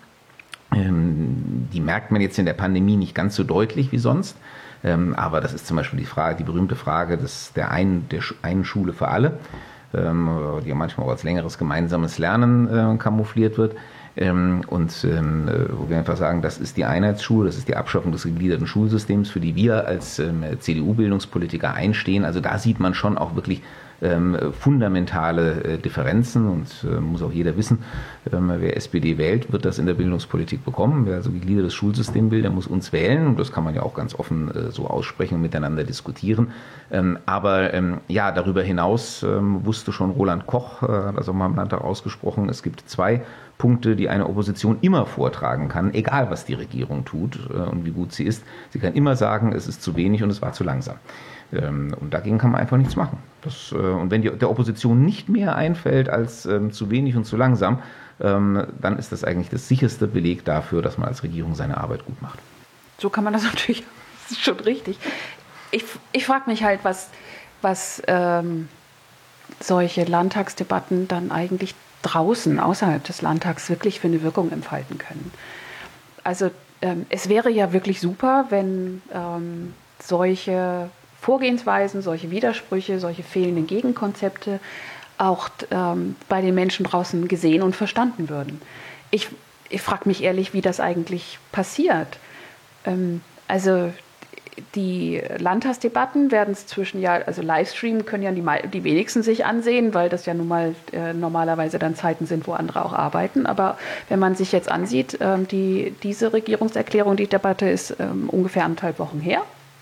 Die merkt man jetzt in der Pandemie nicht ganz so deutlich wie sonst. Aber das ist zum Beispiel die Frage, die berühmte Frage des, der, einen, der einen Schule für alle, die ja manchmal auch als längeres gemeinsames Lernen kamoufliert wird. Und ähm, wo wir einfach sagen, das ist die Einheitsschule, das ist die Abschaffung des gegliederten Schulsystems, für die wir als ähm, C D U-Bildungspolitiker einstehen. Also da sieht man schon auch wirklich ähm, fundamentale äh, Differenzen und äh, muss auch jeder wissen, ähm, wer S P D wählt, wird das in der Bildungspolitik bekommen. Wer also gegliedertes Schulsystem will, der muss uns wählen und das kann man ja auch ganz offen äh, so aussprechen und miteinander diskutieren. Ähm, aber ähm, ja, darüber hinaus ähm, wusste schon Roland Koch, äh, hat das auch mal im Landtag ausgesprochen, es gibt zwei Punkte, die eine Opposition immer vortragen kann, egal was die Regierung tut äh, und wie gut sie ist. Sie kann immer sagen, es ist zu wenig und es war zu langsam. Ähm, und dagegen kann man einfach nichts machen. Das, äh, und wenn die, der Opposition nicht mehr einfällt als ähm, zu wenig und zu langsam, ähm, dann ist das eigentlich das sicherste Beleg dafür, dass man als Regierung seine Arbeit gut macht. So kann man das natürlich, das ist schon richtig. Ich, ich frage mich halt, was, was ähm, solche Landtagsdebatten dann eigentlich draußen, außerhalb des Landtags, wirklich für eine Wirkung entfalten können. Also ähm, es wäre ja wirklich super, wenn ähm, solche Vorgehensweisen, solche Widersprüche, solche fehlenden Gegenkonzepte auch ähm, bei den Menschen draußen gesehen und verstanden würden. Ich, ich frage mich ehrlich, wie das eigentlich passiert. Ähm, also die Landtagsdebatten werden es zwischen ja, also Livestream können ja die, die wenigsten sich ansehen, weil das ja nun mal äh, normalerweise dann Zeiten sind, wo andere auch arbeiten. Aber wenn man sich jetzt ansieht, ähm, die, diese Regierungserklärung, die Debatte ist ähm, ungefähr anderthalb Wochen her.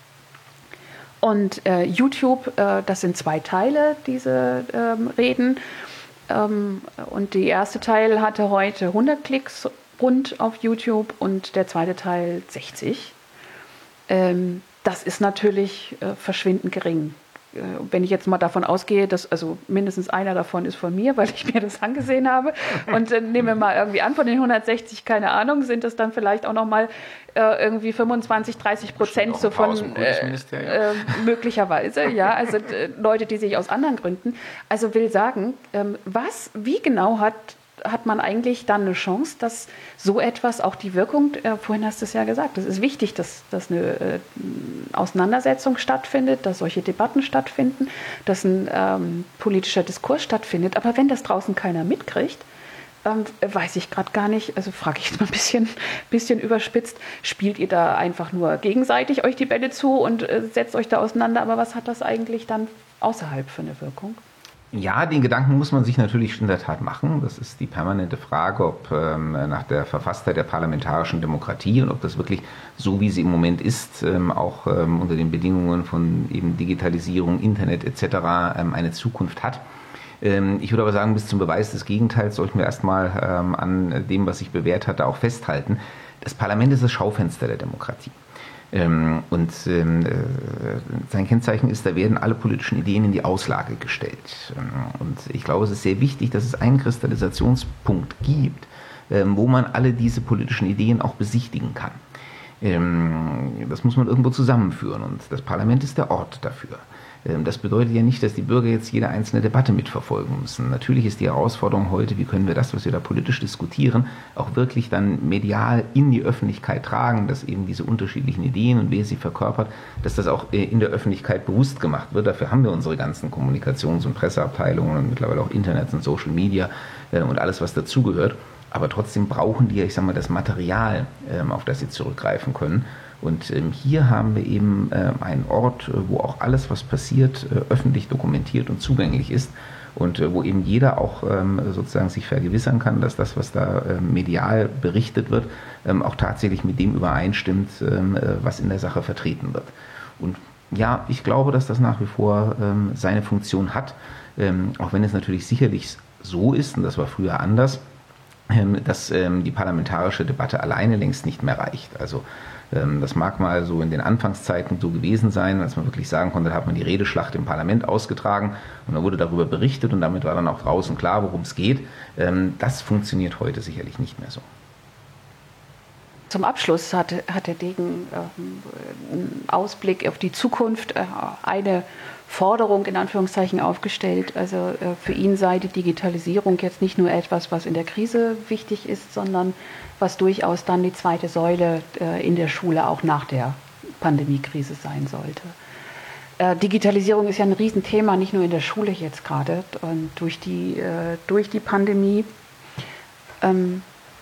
Und äh, YouTube, äh, das sind zwei Teile, diese ähm, Reden. Ähm, und der erste Teil hatte heute hundert Klicks rund auf YouTube und der zweite Teil sechzig. Ähm, das ist natürlich äh, verschwindend gering. Äh, wenn ich jetzt mal davon ausgehe, dass also mindestens einer davon ist von mir, weil ich mir das angesehen habe. Und äh, nehmen wir mal irgendwie an, von den hundertsechzig, keine Ahnung, sind es dann vielleicht auch noch mal äh, irgendwie fünfundzwanzig, dreißig Prozent so von äh, äh, möglicherweise, ja, also äh, Leute, die sich aus anderen Gründen. Also will sagen, ähm, was, wie genau hat hat man eigentlich dann eine Chance, dass so etwas auch die Wirkung, äh, vorhin hast du es ja gesagt, es ist wichtig, dass, dass eine äh, Auseinandersetzung stattfindet, dass solche Debatten stattfinden, dass ein ähm, politischer Diskurs stattfindet. Aber wenn das draußen keiner mitkriegt, ähm, weiß ich gerade gar nicht, also frage ich jetzt mal ein bisschen, bisschen überspitzt, spielt ihr da einfach nur gegenseitig euch die Bälle zu und äh, setzt euch da auseinander, aber was hat das eigentlich dann außerhalb für eine Wirkung? Ja, den Gedanken muss man sich natürlich in der Tat machen. Das ist die permanente Frage, ob ähm, nach der Verfasstheit der parlamentarischen Demokratie und ob das wirklich so, wie sie im Moment ist, ähm, auch ähm, unter den Bedingungen von eben Digitalisierung, Internet et cetera ähm, eine Zukunft hat. Ähm, ich würde aber sagen, bis zum Beweis des Gegenteils sollten wir erstmal ähm, an dem, was sich bewährt hatte, auch festhalten. Das Parlament ist das Schaufenster der Demokratie. Ähm, und ähm, äh, sein Kennzeichen ist, da werden alle politischen Ideen in die Auslage gestellt. Ähm, und ich glaube, es ist sehr wichtig, dass es einen Kristallisationspunkt gibt, ähm, wo man alle diese politischen Ideen auch besichtigen kann. Ähm, das muss man irgendwo zusammenführen und das Parlament ist der Ort dafür. Das bedeutet ja nicht, dass die Bürger jetzt jede einzelne Debatte mitverfolgen müssen. Natürlich ist die Herausforderung heute, wie können wir das, was wir da politisch diskutieren, auch wirklich dann medial in die Öffentlichkeit tragen, dass eben diese unterschiedlichen Ideen und wer sie verkörpert, dass das auch in der Öffentlichkeit bewusst gemacht wird. Dafür haben wir unsere ganzen Kommunikations- und Presseabteilungen und mittlerweile auch Internet und Social Media und alles, was dazugehört. Aber trotzdem brauchen die, ich sag mal, das Material, auf das sie zurückgreifen können. Und ähm, hier haben wir eben äh, einen Ort, wo auch alles, was passiert, äh, öffentlich dokumentiert und zugänglich ist und äh, wo eben jeder auch ähm, sozusagen sich vergewissern kann, dass das, was da äh, medial berichtet wird, ähm, auch tatsächlich mit dem übereinstimmt, ähm, äh, was in der Sache vertreten wird. Und ja, ich glaube, dass das nach wie vor ähm, seine Funktion hat, ähm, auch wenn es natürlich sicherlich so ist, und das war früher anders, ähm, dass ähm, die parlamentarische Debatte alleine längst nicht mehr reicht. Also das mag mal so in den Anfangszeiten so gewesen sein, als man wirklich sagen konnte, da hat man die Redeschlacht im Parlament ausgetragen und dann wurde darüber berichtet und damit war dann auch draußen klar, worum es geht. Das funktioniert heute sicherlich nicht mehr so. Zum Abschluss hat, hat der Degen äh, einen Ausblick auf die Zukunft, äh, eine Forderung in Anführungszeichen aufgestellt. Also äh, für ihn sei die Digitalisierung jetzt nicht nur etwas, was in der Krise wichtig ist, sondern was durchaus dann die zweite Säule äh, in der Schule auch nach der Pandemiekrise sein sollte. Äh, Digitalisierung ist ja ein Riesenthema, nicht nur in der Schule jetzt gerade, und durch die, äh, durch die Pandemie. Ähm,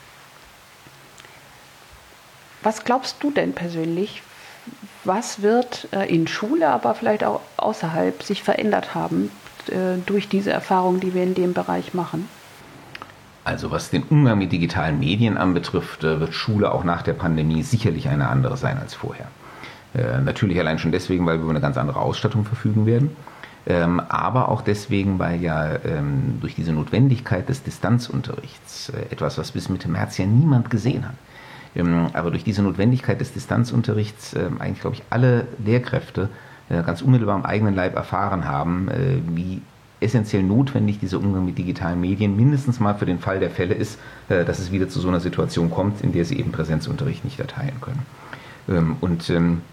Was glaubst du denn persönlich, was wird äh, in Schule, aber vielleicht auch außerhalb sich verändert haben äh, durch diese Erfahrung, die wir in dem Bereich machen? Also was den Umgang mit digitalen Medien anbetrifft, äh, wird Schule auch nach der Pandemie sicherlich eine andere sein als vorher. Äh, natürlich allein schon deswegen, weil wir über eine ganz andere Ausstattung verfügen werden. Ähm, aber auch deswegen, weil ja ähm, durch diese Notwendigkeit des Distanzunterrichts, äh, etwas, was bis Mitte März ja niemand gesehen hat, aber durch diese Notwendigkeit des Distanzunterrichts äh, eigentlich, glaube ich, alle Lehrkräfte äh, ganz unmittelbar am eigenen Leib erfahren haben, äh, wie essentiell notwendig dieser Umgang mit digitalen Medien mindestens mal für den Fall der Fälle ist, äh, dass es wieder zu so einer Situation kommt, in der sie eben Präsenzunterricht nicht erteilen können. Ähm, und ähm,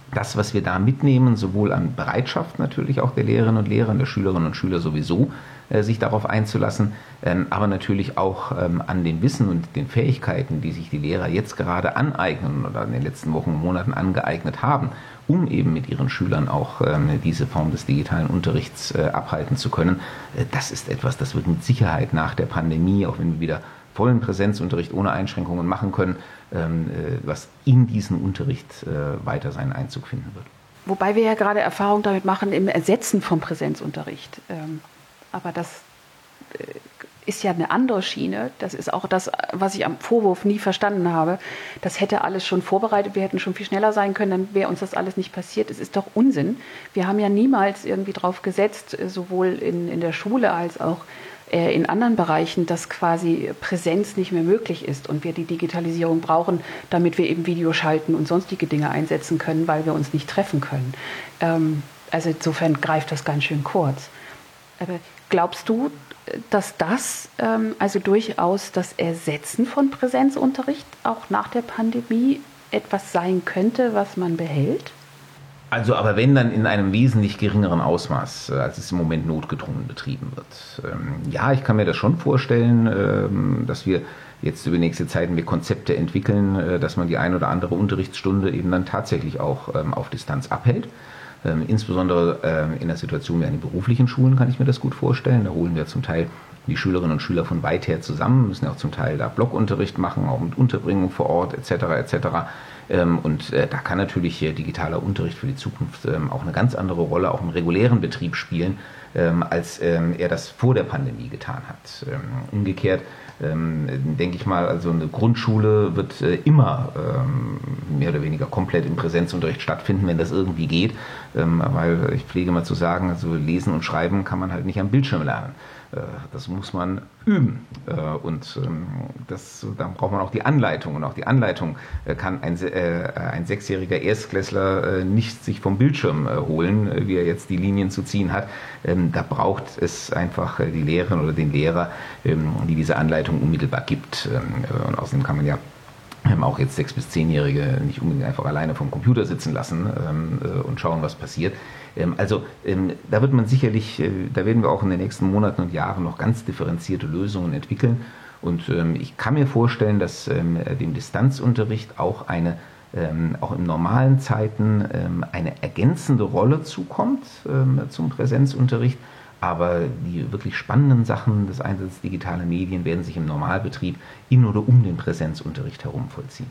das, was wir da mitnehmen, sowohl an Bereitschaft natürlich auch der Lehrerinnen und Lehrer, der Schülerinnen und Schüler sowieso, äh, sich darauf einzulassen, ähm, aber natürlich auch ähm, an dem Wissen und den Fähigkeiten, die sich die Lehrer jetzt gerade aneignen oder in den letzten Wochen und Monaten angeeignet haben, um eben mit ihren Schülern auch ähm, diese Form des digitalen Unterrichts äh, abhalten zu können. Äh, das ist etwas, das wird mit Sicherheit nach der Pandemie, auch wenn wir wieder vollen Präsenzunterricht ohne Einschränkungen machen können, ähm, äh, was in diesen Unterricht äh, weiter seinen Einzug finden wird. Wobei wir ja gerade Erfahrung damit machen im Ersetzen vom Präsenzunterricht. Ähm, aber das äh, ist ja eine andere Schiene. Das ist auch das, was ich am Vorwurf nie verstanden habe. Das hätte alles schon vorbereitet. Wir hätten schon viel schneller sein können, dann wäre uns das alles nicht passiert. Es ist doch Unsinn. Wir haben ja niemals irgendwie drauf gesetzt, sowohl in, in der Schule als auch äh, in anderen Bereichen, dass quasi Präsenz nicht mehr möglich ist und wir die Digitalisierung brauchen, damit wir eben Video schalten und sonstige Dinge einsetzen können, weil wir uns nicht treffen können. Ähm, also insofern greift das ganz schön kurz. Aber glaubst du, dass das ähm, also durchaus das Ersetzen von Präsenzunterricht auch nach der Pandemie etwas sein könnte, was man behält? Also aber wenn, dann in einem wesentlich geringeren Ausmaß, als es im Moment notgedrungen betrieben wird. Ähm, ja, ich kann mir das schon vorstellen, ähm, dass wir jetzt über nächste Zeit wir Konzepte entwickeln, äh, dass man die ein oder andere Unterrichtsstunde eben dann tatsächlich auch ähm, auf Distanz abhält. Ähm, insbesondere ähm, in der Situation wie an den beruflichen Schulen kann ich mir das gut vorstellen. Da holen wir zum Teil die Schülerinnen und Schüler von weit her zusammen, müssen ja auch zum Teil da Blockunterricht machen, auch mit Unterbringung vor Ort et cetera et cetera. Ähm, und äh, da kann natürlich äh, digitaler Unterricht für die Zukunft ähm, auch eine ganz andere Rolle, auch im regulären Betrieb spielen, ähm, als ähm, er das vor der Pandemie getan hat. Ähm, umgekehrt ähm, denke ich mal, also eine Grundschule wird äh, immer ähm, mehr oder weniger komplett im Präsenzunterricht stattfinden, wenn das irgendwie geht, ähm, weil ich pflege mal zu sagen, also lesen und schreiben kann man halt nicht am Bildschirm lernen. Äh, das muss man üben äh, und ähm, das, da braucht man auch die Anleitung und auch die Anleitung äh, kann ein, äh, ein sechsjähriger Erstklässler äh, nicht sich vom Bildschirm äh, holen, äh, wie er jetzt die Linien zu ziehen hat. Ähm, da braucht es einfach äh, die Lehrerin oder den Lehrer, ähm, die diese Anleitung unmittelbar gibt. Ähm, äh, und außerdem kann man ja ähm, auch jetzt sechs- bis zehnjährige nicht unbedingt einfach alleine vom Computer sitzen lassen ähm, äh, und schauen, was passiert. Ähm, also ähm, da wird man sicherlich, äh, da werden wir auch in den nächsten Monaten und Jahren noch ganz differenzierte Lösungen entwickeln. Und ähm, ich kann mir vorstellen, dass ähm, dem Distanzunterricht auch eine ähm, auch in normalen Zeiten ähm, eine ergänzende Rolle zukommt ähm, zum Präsenzunterricht. Aber die wirklich spannenden Sachen des Einsatzes digitaler Medien werden sich im Normalbetrieb in oder um den Präsenzunterricht herum vollziehen.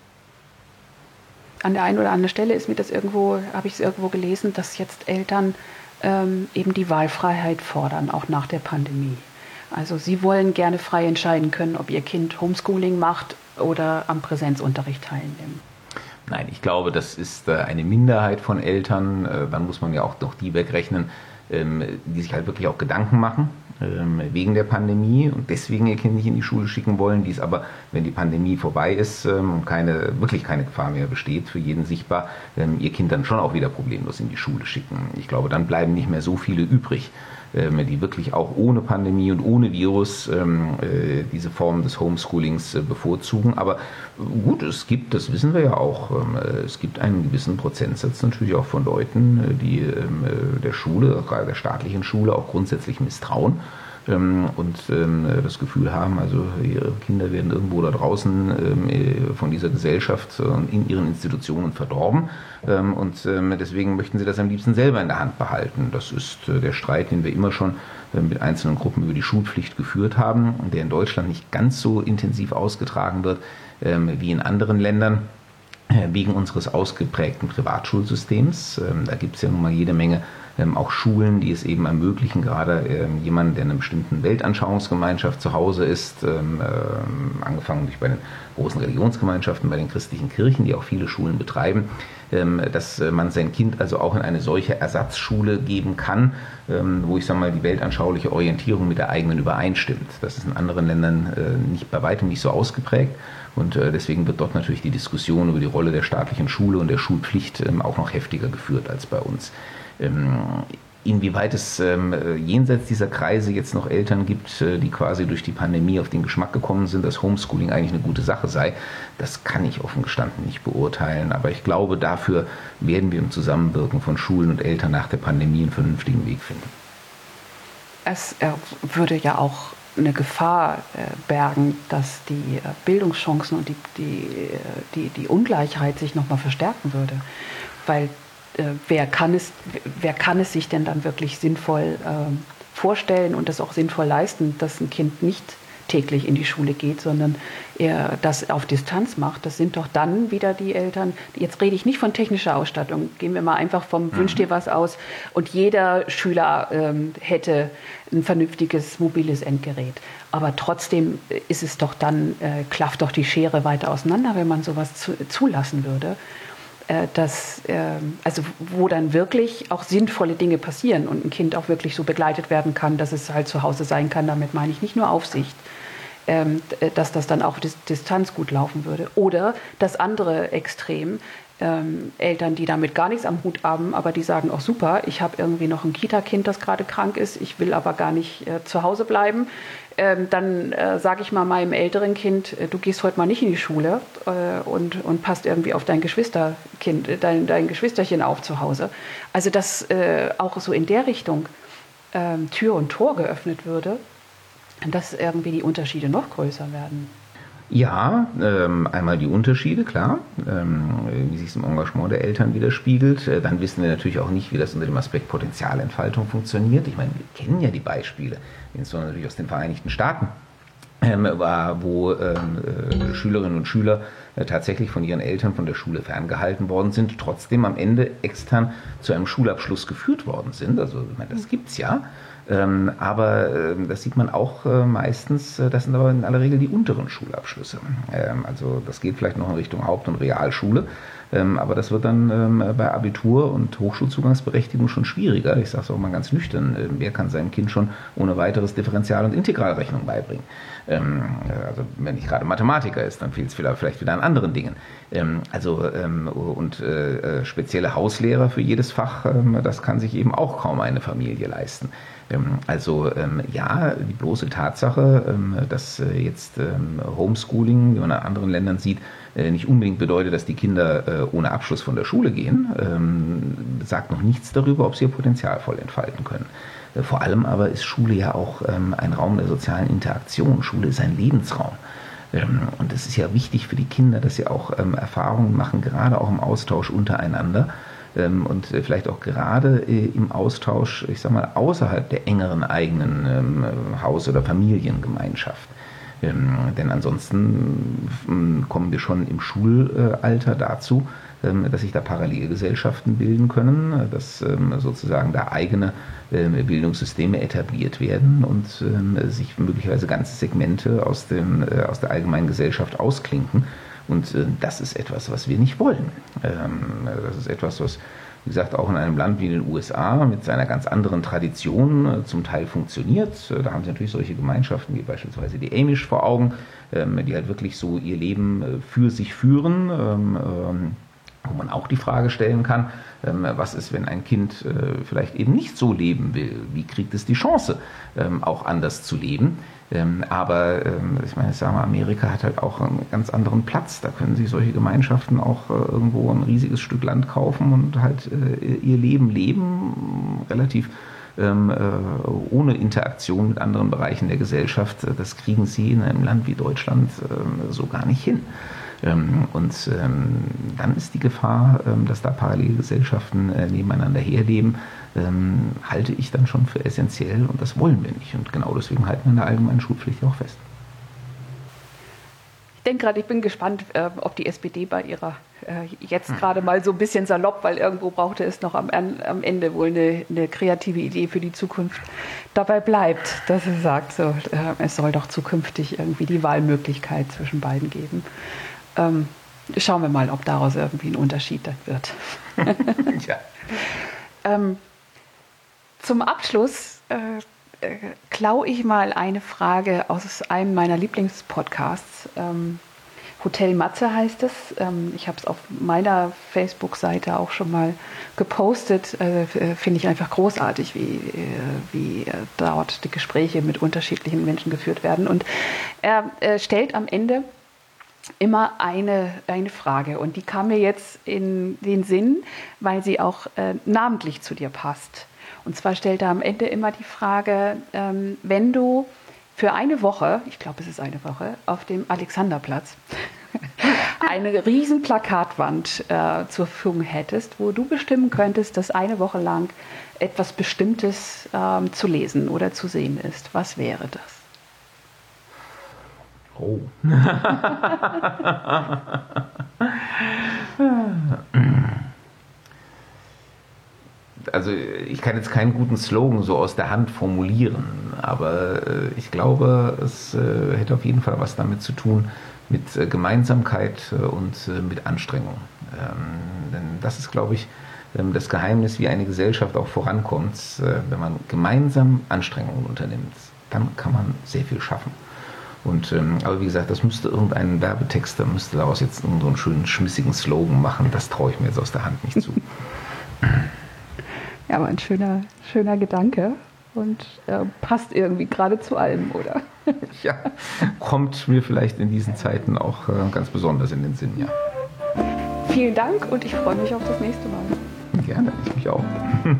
An der einen oder anderen Stelle ist mir das irgendwo, habe ich es irgendwo gelesen, dass jetzt Eltern ähm, eben die Wahlfreiheit fordern, auch nach der Pandemie. Also sie wollen gerne frei entscheiden können, ob ihr Kind Homeschooling macht oder am Präsenzunterricht teilnimmt. Nein, ich glaube, das ist eine Minderheit von Eltern. Dann muss man ja auch noch die wegrechnen, die sich halt wirklich auch Gedanken machen wegen der Pandemie und deswegen ihr Kind nicht in die Schule schicken wollen, die es aber, wenn die Pandemie vorbei ist und keine, wirklich keine Gefahr mehr besteht, für jeden sichtbar, ihr Kind dann schon auch wieder problemlos in die Schule schicken. Ich glaube, dann bleiben nicht mehr so viele übrig, die wirklich auch ohne Pandemie und ohne Virus diese Form des Homeschoolings bevorzugen. Aber gut, es gibt, das wissen wir ja auch, es gibt einen gewissen Prozentsatz natürlich auch von Leuten, die der Schule, gerade der staatlichen Schule, auch grundsätzlich misstrauen und das Gefühl haben, also ihre Kinder werden irgendwo da draußen von dieser Gesellschaft in ihren Institutionen verdorben und deswegen möchten sie das am liebsten selber in der Hand behalten. Das ist der Streit, den wir immer schon mit einzelnen Gruppen über die Schulpflicht geführt haben, der in Deutschland nicht ganz so intensiv ausgetragen wird wie in anderen Ländern, wegen unseres ausgeprägten Privatschulsystems. Da gibt es ja nun mal jede Menge Ähm, auch Schulen, die es eben ermöglichen, gerade ähm, jemanden, der in einer bestimmten Weltanschauungsgemeinschaft zu Hause ist, ähm, äh, angefangen durch bei den großen Religionsgemeinschaften, bei den christlichen Kirchen, die auch viele Schulen betreiben, ähm, dass äh, man sein Kind also auch in eine solche Ersatzschule geben kann, ähm, wo ich sage mal die weltanschauliche Orientierung mit der eigenen übereinstimmt. Das ist in anderen Ländern äh, nicht bei weitem nicht so ausgeprägt. Und äh, deswegen wird dort natürlich die Diskussion über die Rolle der staatlichen Schule und der Schulpflicht ähm, auch noch heftiger geführt als bei uns. Inwieweit es ähm, jenseits dieser Kreise jetzt noch Eltern gibt, äh, die quasi durch die Pandemie auf den Geschmack gekommen sind, dass Homeschooling eigentlich eine gute Sache sei, das kann ich offen gestanden nicht beurteilen. Aber ich glaube, dafür werden wir im Zusammenwirken von Schulen und Eltern nach der Pandemie einen vernünftigen Weg finden. Es äh, würde ja auch eine Gefahr äh, bergen, dass die äh, Bildungschancen und die, die, äh, die, die Ungleichheit sich nochmal verstärken würde. Weil äh, wer kann es, wer kann es sich denn dann wirklich sinnvoll äh, vorstellen und das auch sinnvoll leisten, dass ein Kind nicht täglich in die Schule geht, sondern er das auf Distanz macht. Das sind doch dann wieder die Eltern, jetzt rede ich nicht von technischer Ausstattung, gehen wir mal einfach vom mhm. Wünsch dir was aus und jeder Schüler ähm, hätte ein vernünftiges mobiles Endgerät. Aber trotzdem ist es doch dann, äh, klafft doch die Schere weiter auseinander, wenn man sowas zu, zulassen würde. Äh, dass, äh, also wo dann wirklich auch sinnvolle Dinge passieren und ein Kind auch wirklich so begleitet werden kann, dass es halt zu Hause sein kann. Damit meine ich nicht nur Aufsicht, ähm, dass das dann auch Dis- Distanz gut laufen würde. Oder das andere Extrem, ähm, Eltern, die damit gar nichts am Hut haben, aber die sagen auch super, ich habe irgendwie noch ein Kita-Kind, das gerade krank ist, ich will aber gar nicht äh, zu Hause bleiben. Ähm, dann äh, sage ich mal meinem älteren Kind, äh, du gehst heute mal nicht in die Schule äh, und, und passt irgendwie auf dein Geschwisterkind, äh, dein, dein Geschwisterchen auf zu Hause. Also dass äh, auch so in der Richtung äh, Tür und Tor geöffnet würde, dass irgendwie die Unterschiede noch größer werden. Ja, ähm, einmal die Unterschiede, klar, ähm, wie sich es im Engagement der Eltern widerspiegelt. Äh, dann wissen wir natürlich auch nicht, wie das unter dem Aspekt Potenzialentfaltung funktioniert. Ich meine, wir kennen ja die Beispiele, insbesondere natürlich aus den Vereinigten Staaten, ähm, war, wo ähm, äh, Schülerinnen und Schüler äh, tatsächlich von ihren Eltern von der Schule ferngehalten worden sind, trotzdem am Ende extern zu einem Schulabschluss geführt worden sind. Also ich meine, das gibt's ja. Ähm, aber äh, das sieht man auch äh, meistens, äh, das sind aber in aller Regel die unteren Schulabschlüsse. Ähm, also das geht vielleicht noch in Richtung Haupt- und Realschule, ähm, aber das wird dann ähm, bei Abitur und Hochschulzugangsberechtigung schon schwieriger. Ich sage es auch mal ganz nüchtern, äh, wer kann seinem Kind schon ohne weiteres Differential- und Integralrechnung beibringen? Ähm, also wenn nicht gerade Mathematiker ist, dann fehlt es vielleicht wieder an anderen Dingen. Ähm, also ähm, und äh, spezielle Hauslehrer für jedes Fach, ähm, das kann sich eben auch kaum eine Familie leisten. Also ja, die bloße Tatsache, dass jetzt Homeschooling, wie man in anderen Ländern sieht, nicht unbedingt bedeutet, dass die Kinder ohne Abschluss von der Schule gehen, sagt noch nichts darüber, ob sie ihr Potenzial voll entfalten können. Vor allem aber ist Schule ja auch ein Raum der sozialen Interaktion. Schule ist ein Lebensraum. Und es ist ja wichtig für die Kinder, dass sie auch Erfahrungen machen, gerade auch im Austausch untereinander. Und vielleicht auch gerade im Austausch, ich sag mal, außerhalb der engeren eigenen ähm, Haus- oder Familiengemeinschaft. Ähm, denn ansonsten ähm, kommen wir schon im Schulalter dazu, ähm, dass sich da Parallelgesellschaften bilden können, dass ähm, sozusagen da eigene ähm, Bildungssysteme etabliert werden und ähm, sich möglicherweise ganze Segmente aus, dem, äh, aus der allgemeinen Gesellschaft ausklinken. Und äh, das ist etwas, was wir nicht wollen. Ähm, das ist etwas, was, wie gesagt, auch in einem Land wie den U S A mit seiner ganz anderen Tradition äh, zum Teil funktioniert. Äh, da haben sie natürlich solche Gemeinschaften wie beispielsweise die Amish vor Augen, ähm, die halt wirklich so ihr Leben äh, für sich führen, ähm, ähm, wo man auch die Frage stellen kann, ähm, was ist, wenn ein Kind äh, vielleicht eben nicht so leben will? Wie kriegt es die Chance, ähm, auch anders zu leben? Ähm, aber ähm, ich meine, ich sage mal, Amerika hat halt auch einen ganz anderen Platz. Da können sich solche Gemeinschaften auch äh, irgendwo ein riesiges Stück Land kaufen und halt äh, ihr Leben leben, relativ ähm, äh, ohne Interaktion mit anderen Bereichen der Gesellschaft. Das kriegen sie in einem Land wie Deutschland äh, so gar nicht hin. Ähm, und ähm, dann ist die Gefahr, ähm, dass da Parallelgesellschaften äh, nebeneinander herleben, ähm, halte ich dann schon für essentiell und das wollen wir nicht. Und genau deswegen halten wir an der allgemeinen Schulpflicht auch fest. Ich denke gerade, ich bin gespannt, äh, ob die S P D bei ihrer, äh, jetzt hm. gerade mal so ein bisschen salopp, weil irgendwo brauchte es noch am, am Ende wohl eine, eine kreative Idee für die Zukunft, dabei bleibt, dass sie sagt, so, äh, es soll doch zukünftig irgendwie die Wahlmöglichkeit zwischen beiden geben. Ähm, schauen wir mal, ob daraus irgendwie ein Unterschied dann wird. ja. ähm, zum Abschluss äh, äh, klaue ich mal eine Frage aus einem meiner Lieblingspodcasts. Ähm, Hotel Matze heißt es. Ähm, ich habe es auf meiner Facebook-Seite auch schon mal gepostet. Äh, Finde ich einfach großartig, wie, äh, wie äh, dort die Gespräche mit unterschiedlichen Menschen geführt werden. Und er äh, stellt am Ende immer eine, eine Frage. Und die kam mir jetzt in den Sinn, weil sie auch äh, namentlich zu dir passt. Und zwar stellt er am Ende immer die Frage, ähm, wenn du für eine Woche, ich glaube, es ist eine Woche, auf dem Alexanderplatz eine riesen Plakatwand äh, zur Verfügung hättest, wo du bestimmen könntest, dass eine Woche lang etwas Bestimmtes ähm, zu lesen oder zu sehen ist. Was wäre das? Oh. Also ich kann jetzt keinen guten Slogan so aus der Hand formulieren, aber äh, ich glaube, es äh, hätte auf jeden Fall was damit zu tun, mit äh, Gemeinsamkeit äh, und äh, mit Anstrengung. Ähm, denn das ist, glaube ich, ähm, das Geheimnis, wie eine Gesellschaft auch vorankommt. Äh, wenn man gemeinsam Anstrengungen unternimmt, dann kann man sehr viel schaffen. Und, ähm, aber wie gesagt, das müsste irgendein Werbetext, da müsste daraus jetzt so einen schönen, schmissigen Slogan machen. Das traue ich mir jetzt aus der Hand nicht zu. Ja, aber ein schöner, schöner Gedanke und äh, passt irgendwie gerade zu allem, oder? Ja, kommt mir vielleicht in diesen Zeiten auch äh, ganz besonders in den Sinn, ja. Vielen Dank und ich freue mich auf das nächste Mal. Gerne, ich mich auch.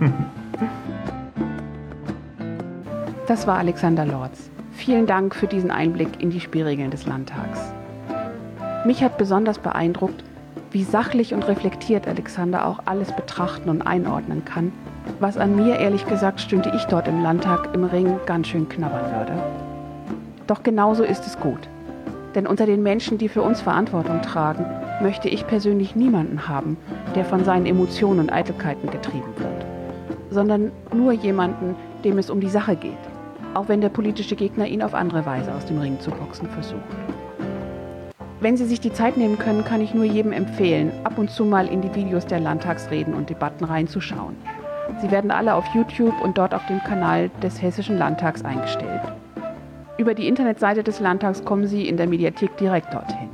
Das war Alexander Lorz. Vielen Dank für diesen Einblick in die Spielregeln des Landtags. Mich hat besonders beeindruckt, wie sachlich und reflektiert Alexander auch alles betrachten und einordnen kann, was an mir, ehrlich gesagt, stünde ich dort im Landtag im Ring ganz schön knabbern würde. Doch genauso ist es gut. Denn unter den Menschen, die für uns Verantwortung tragen, möchte ich persönlich niemanden haben, der von seinen Emotionen und Eitelkeiten getrieben wird. Sondern nur jemanden, dem es um die Sache geht, auch wenn der politische Gegner ihn auf andere Weise aus dem Ring zu boxen versucht. Wenn Sie sich die Zeit nehmen können, kann ich nur jedem empfehlen, ab und zu mal in die Videos der Landtagsreden und Debatten reinzuschauen. Sie werden alle auf YouTube und dort auf dem Kanal des Hessischen Landtags eingestellt. Über die Internetseite des Landtags kommen Sie in der Mediathek direkt dorthin.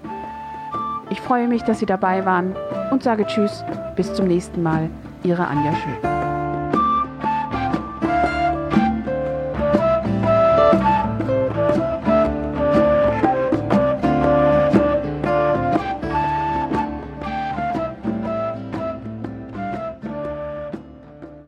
Ich freue mich, dass Sie dabei waren und sage Tschüss, bis zum nächsten Mal. Ihre Anja Schön.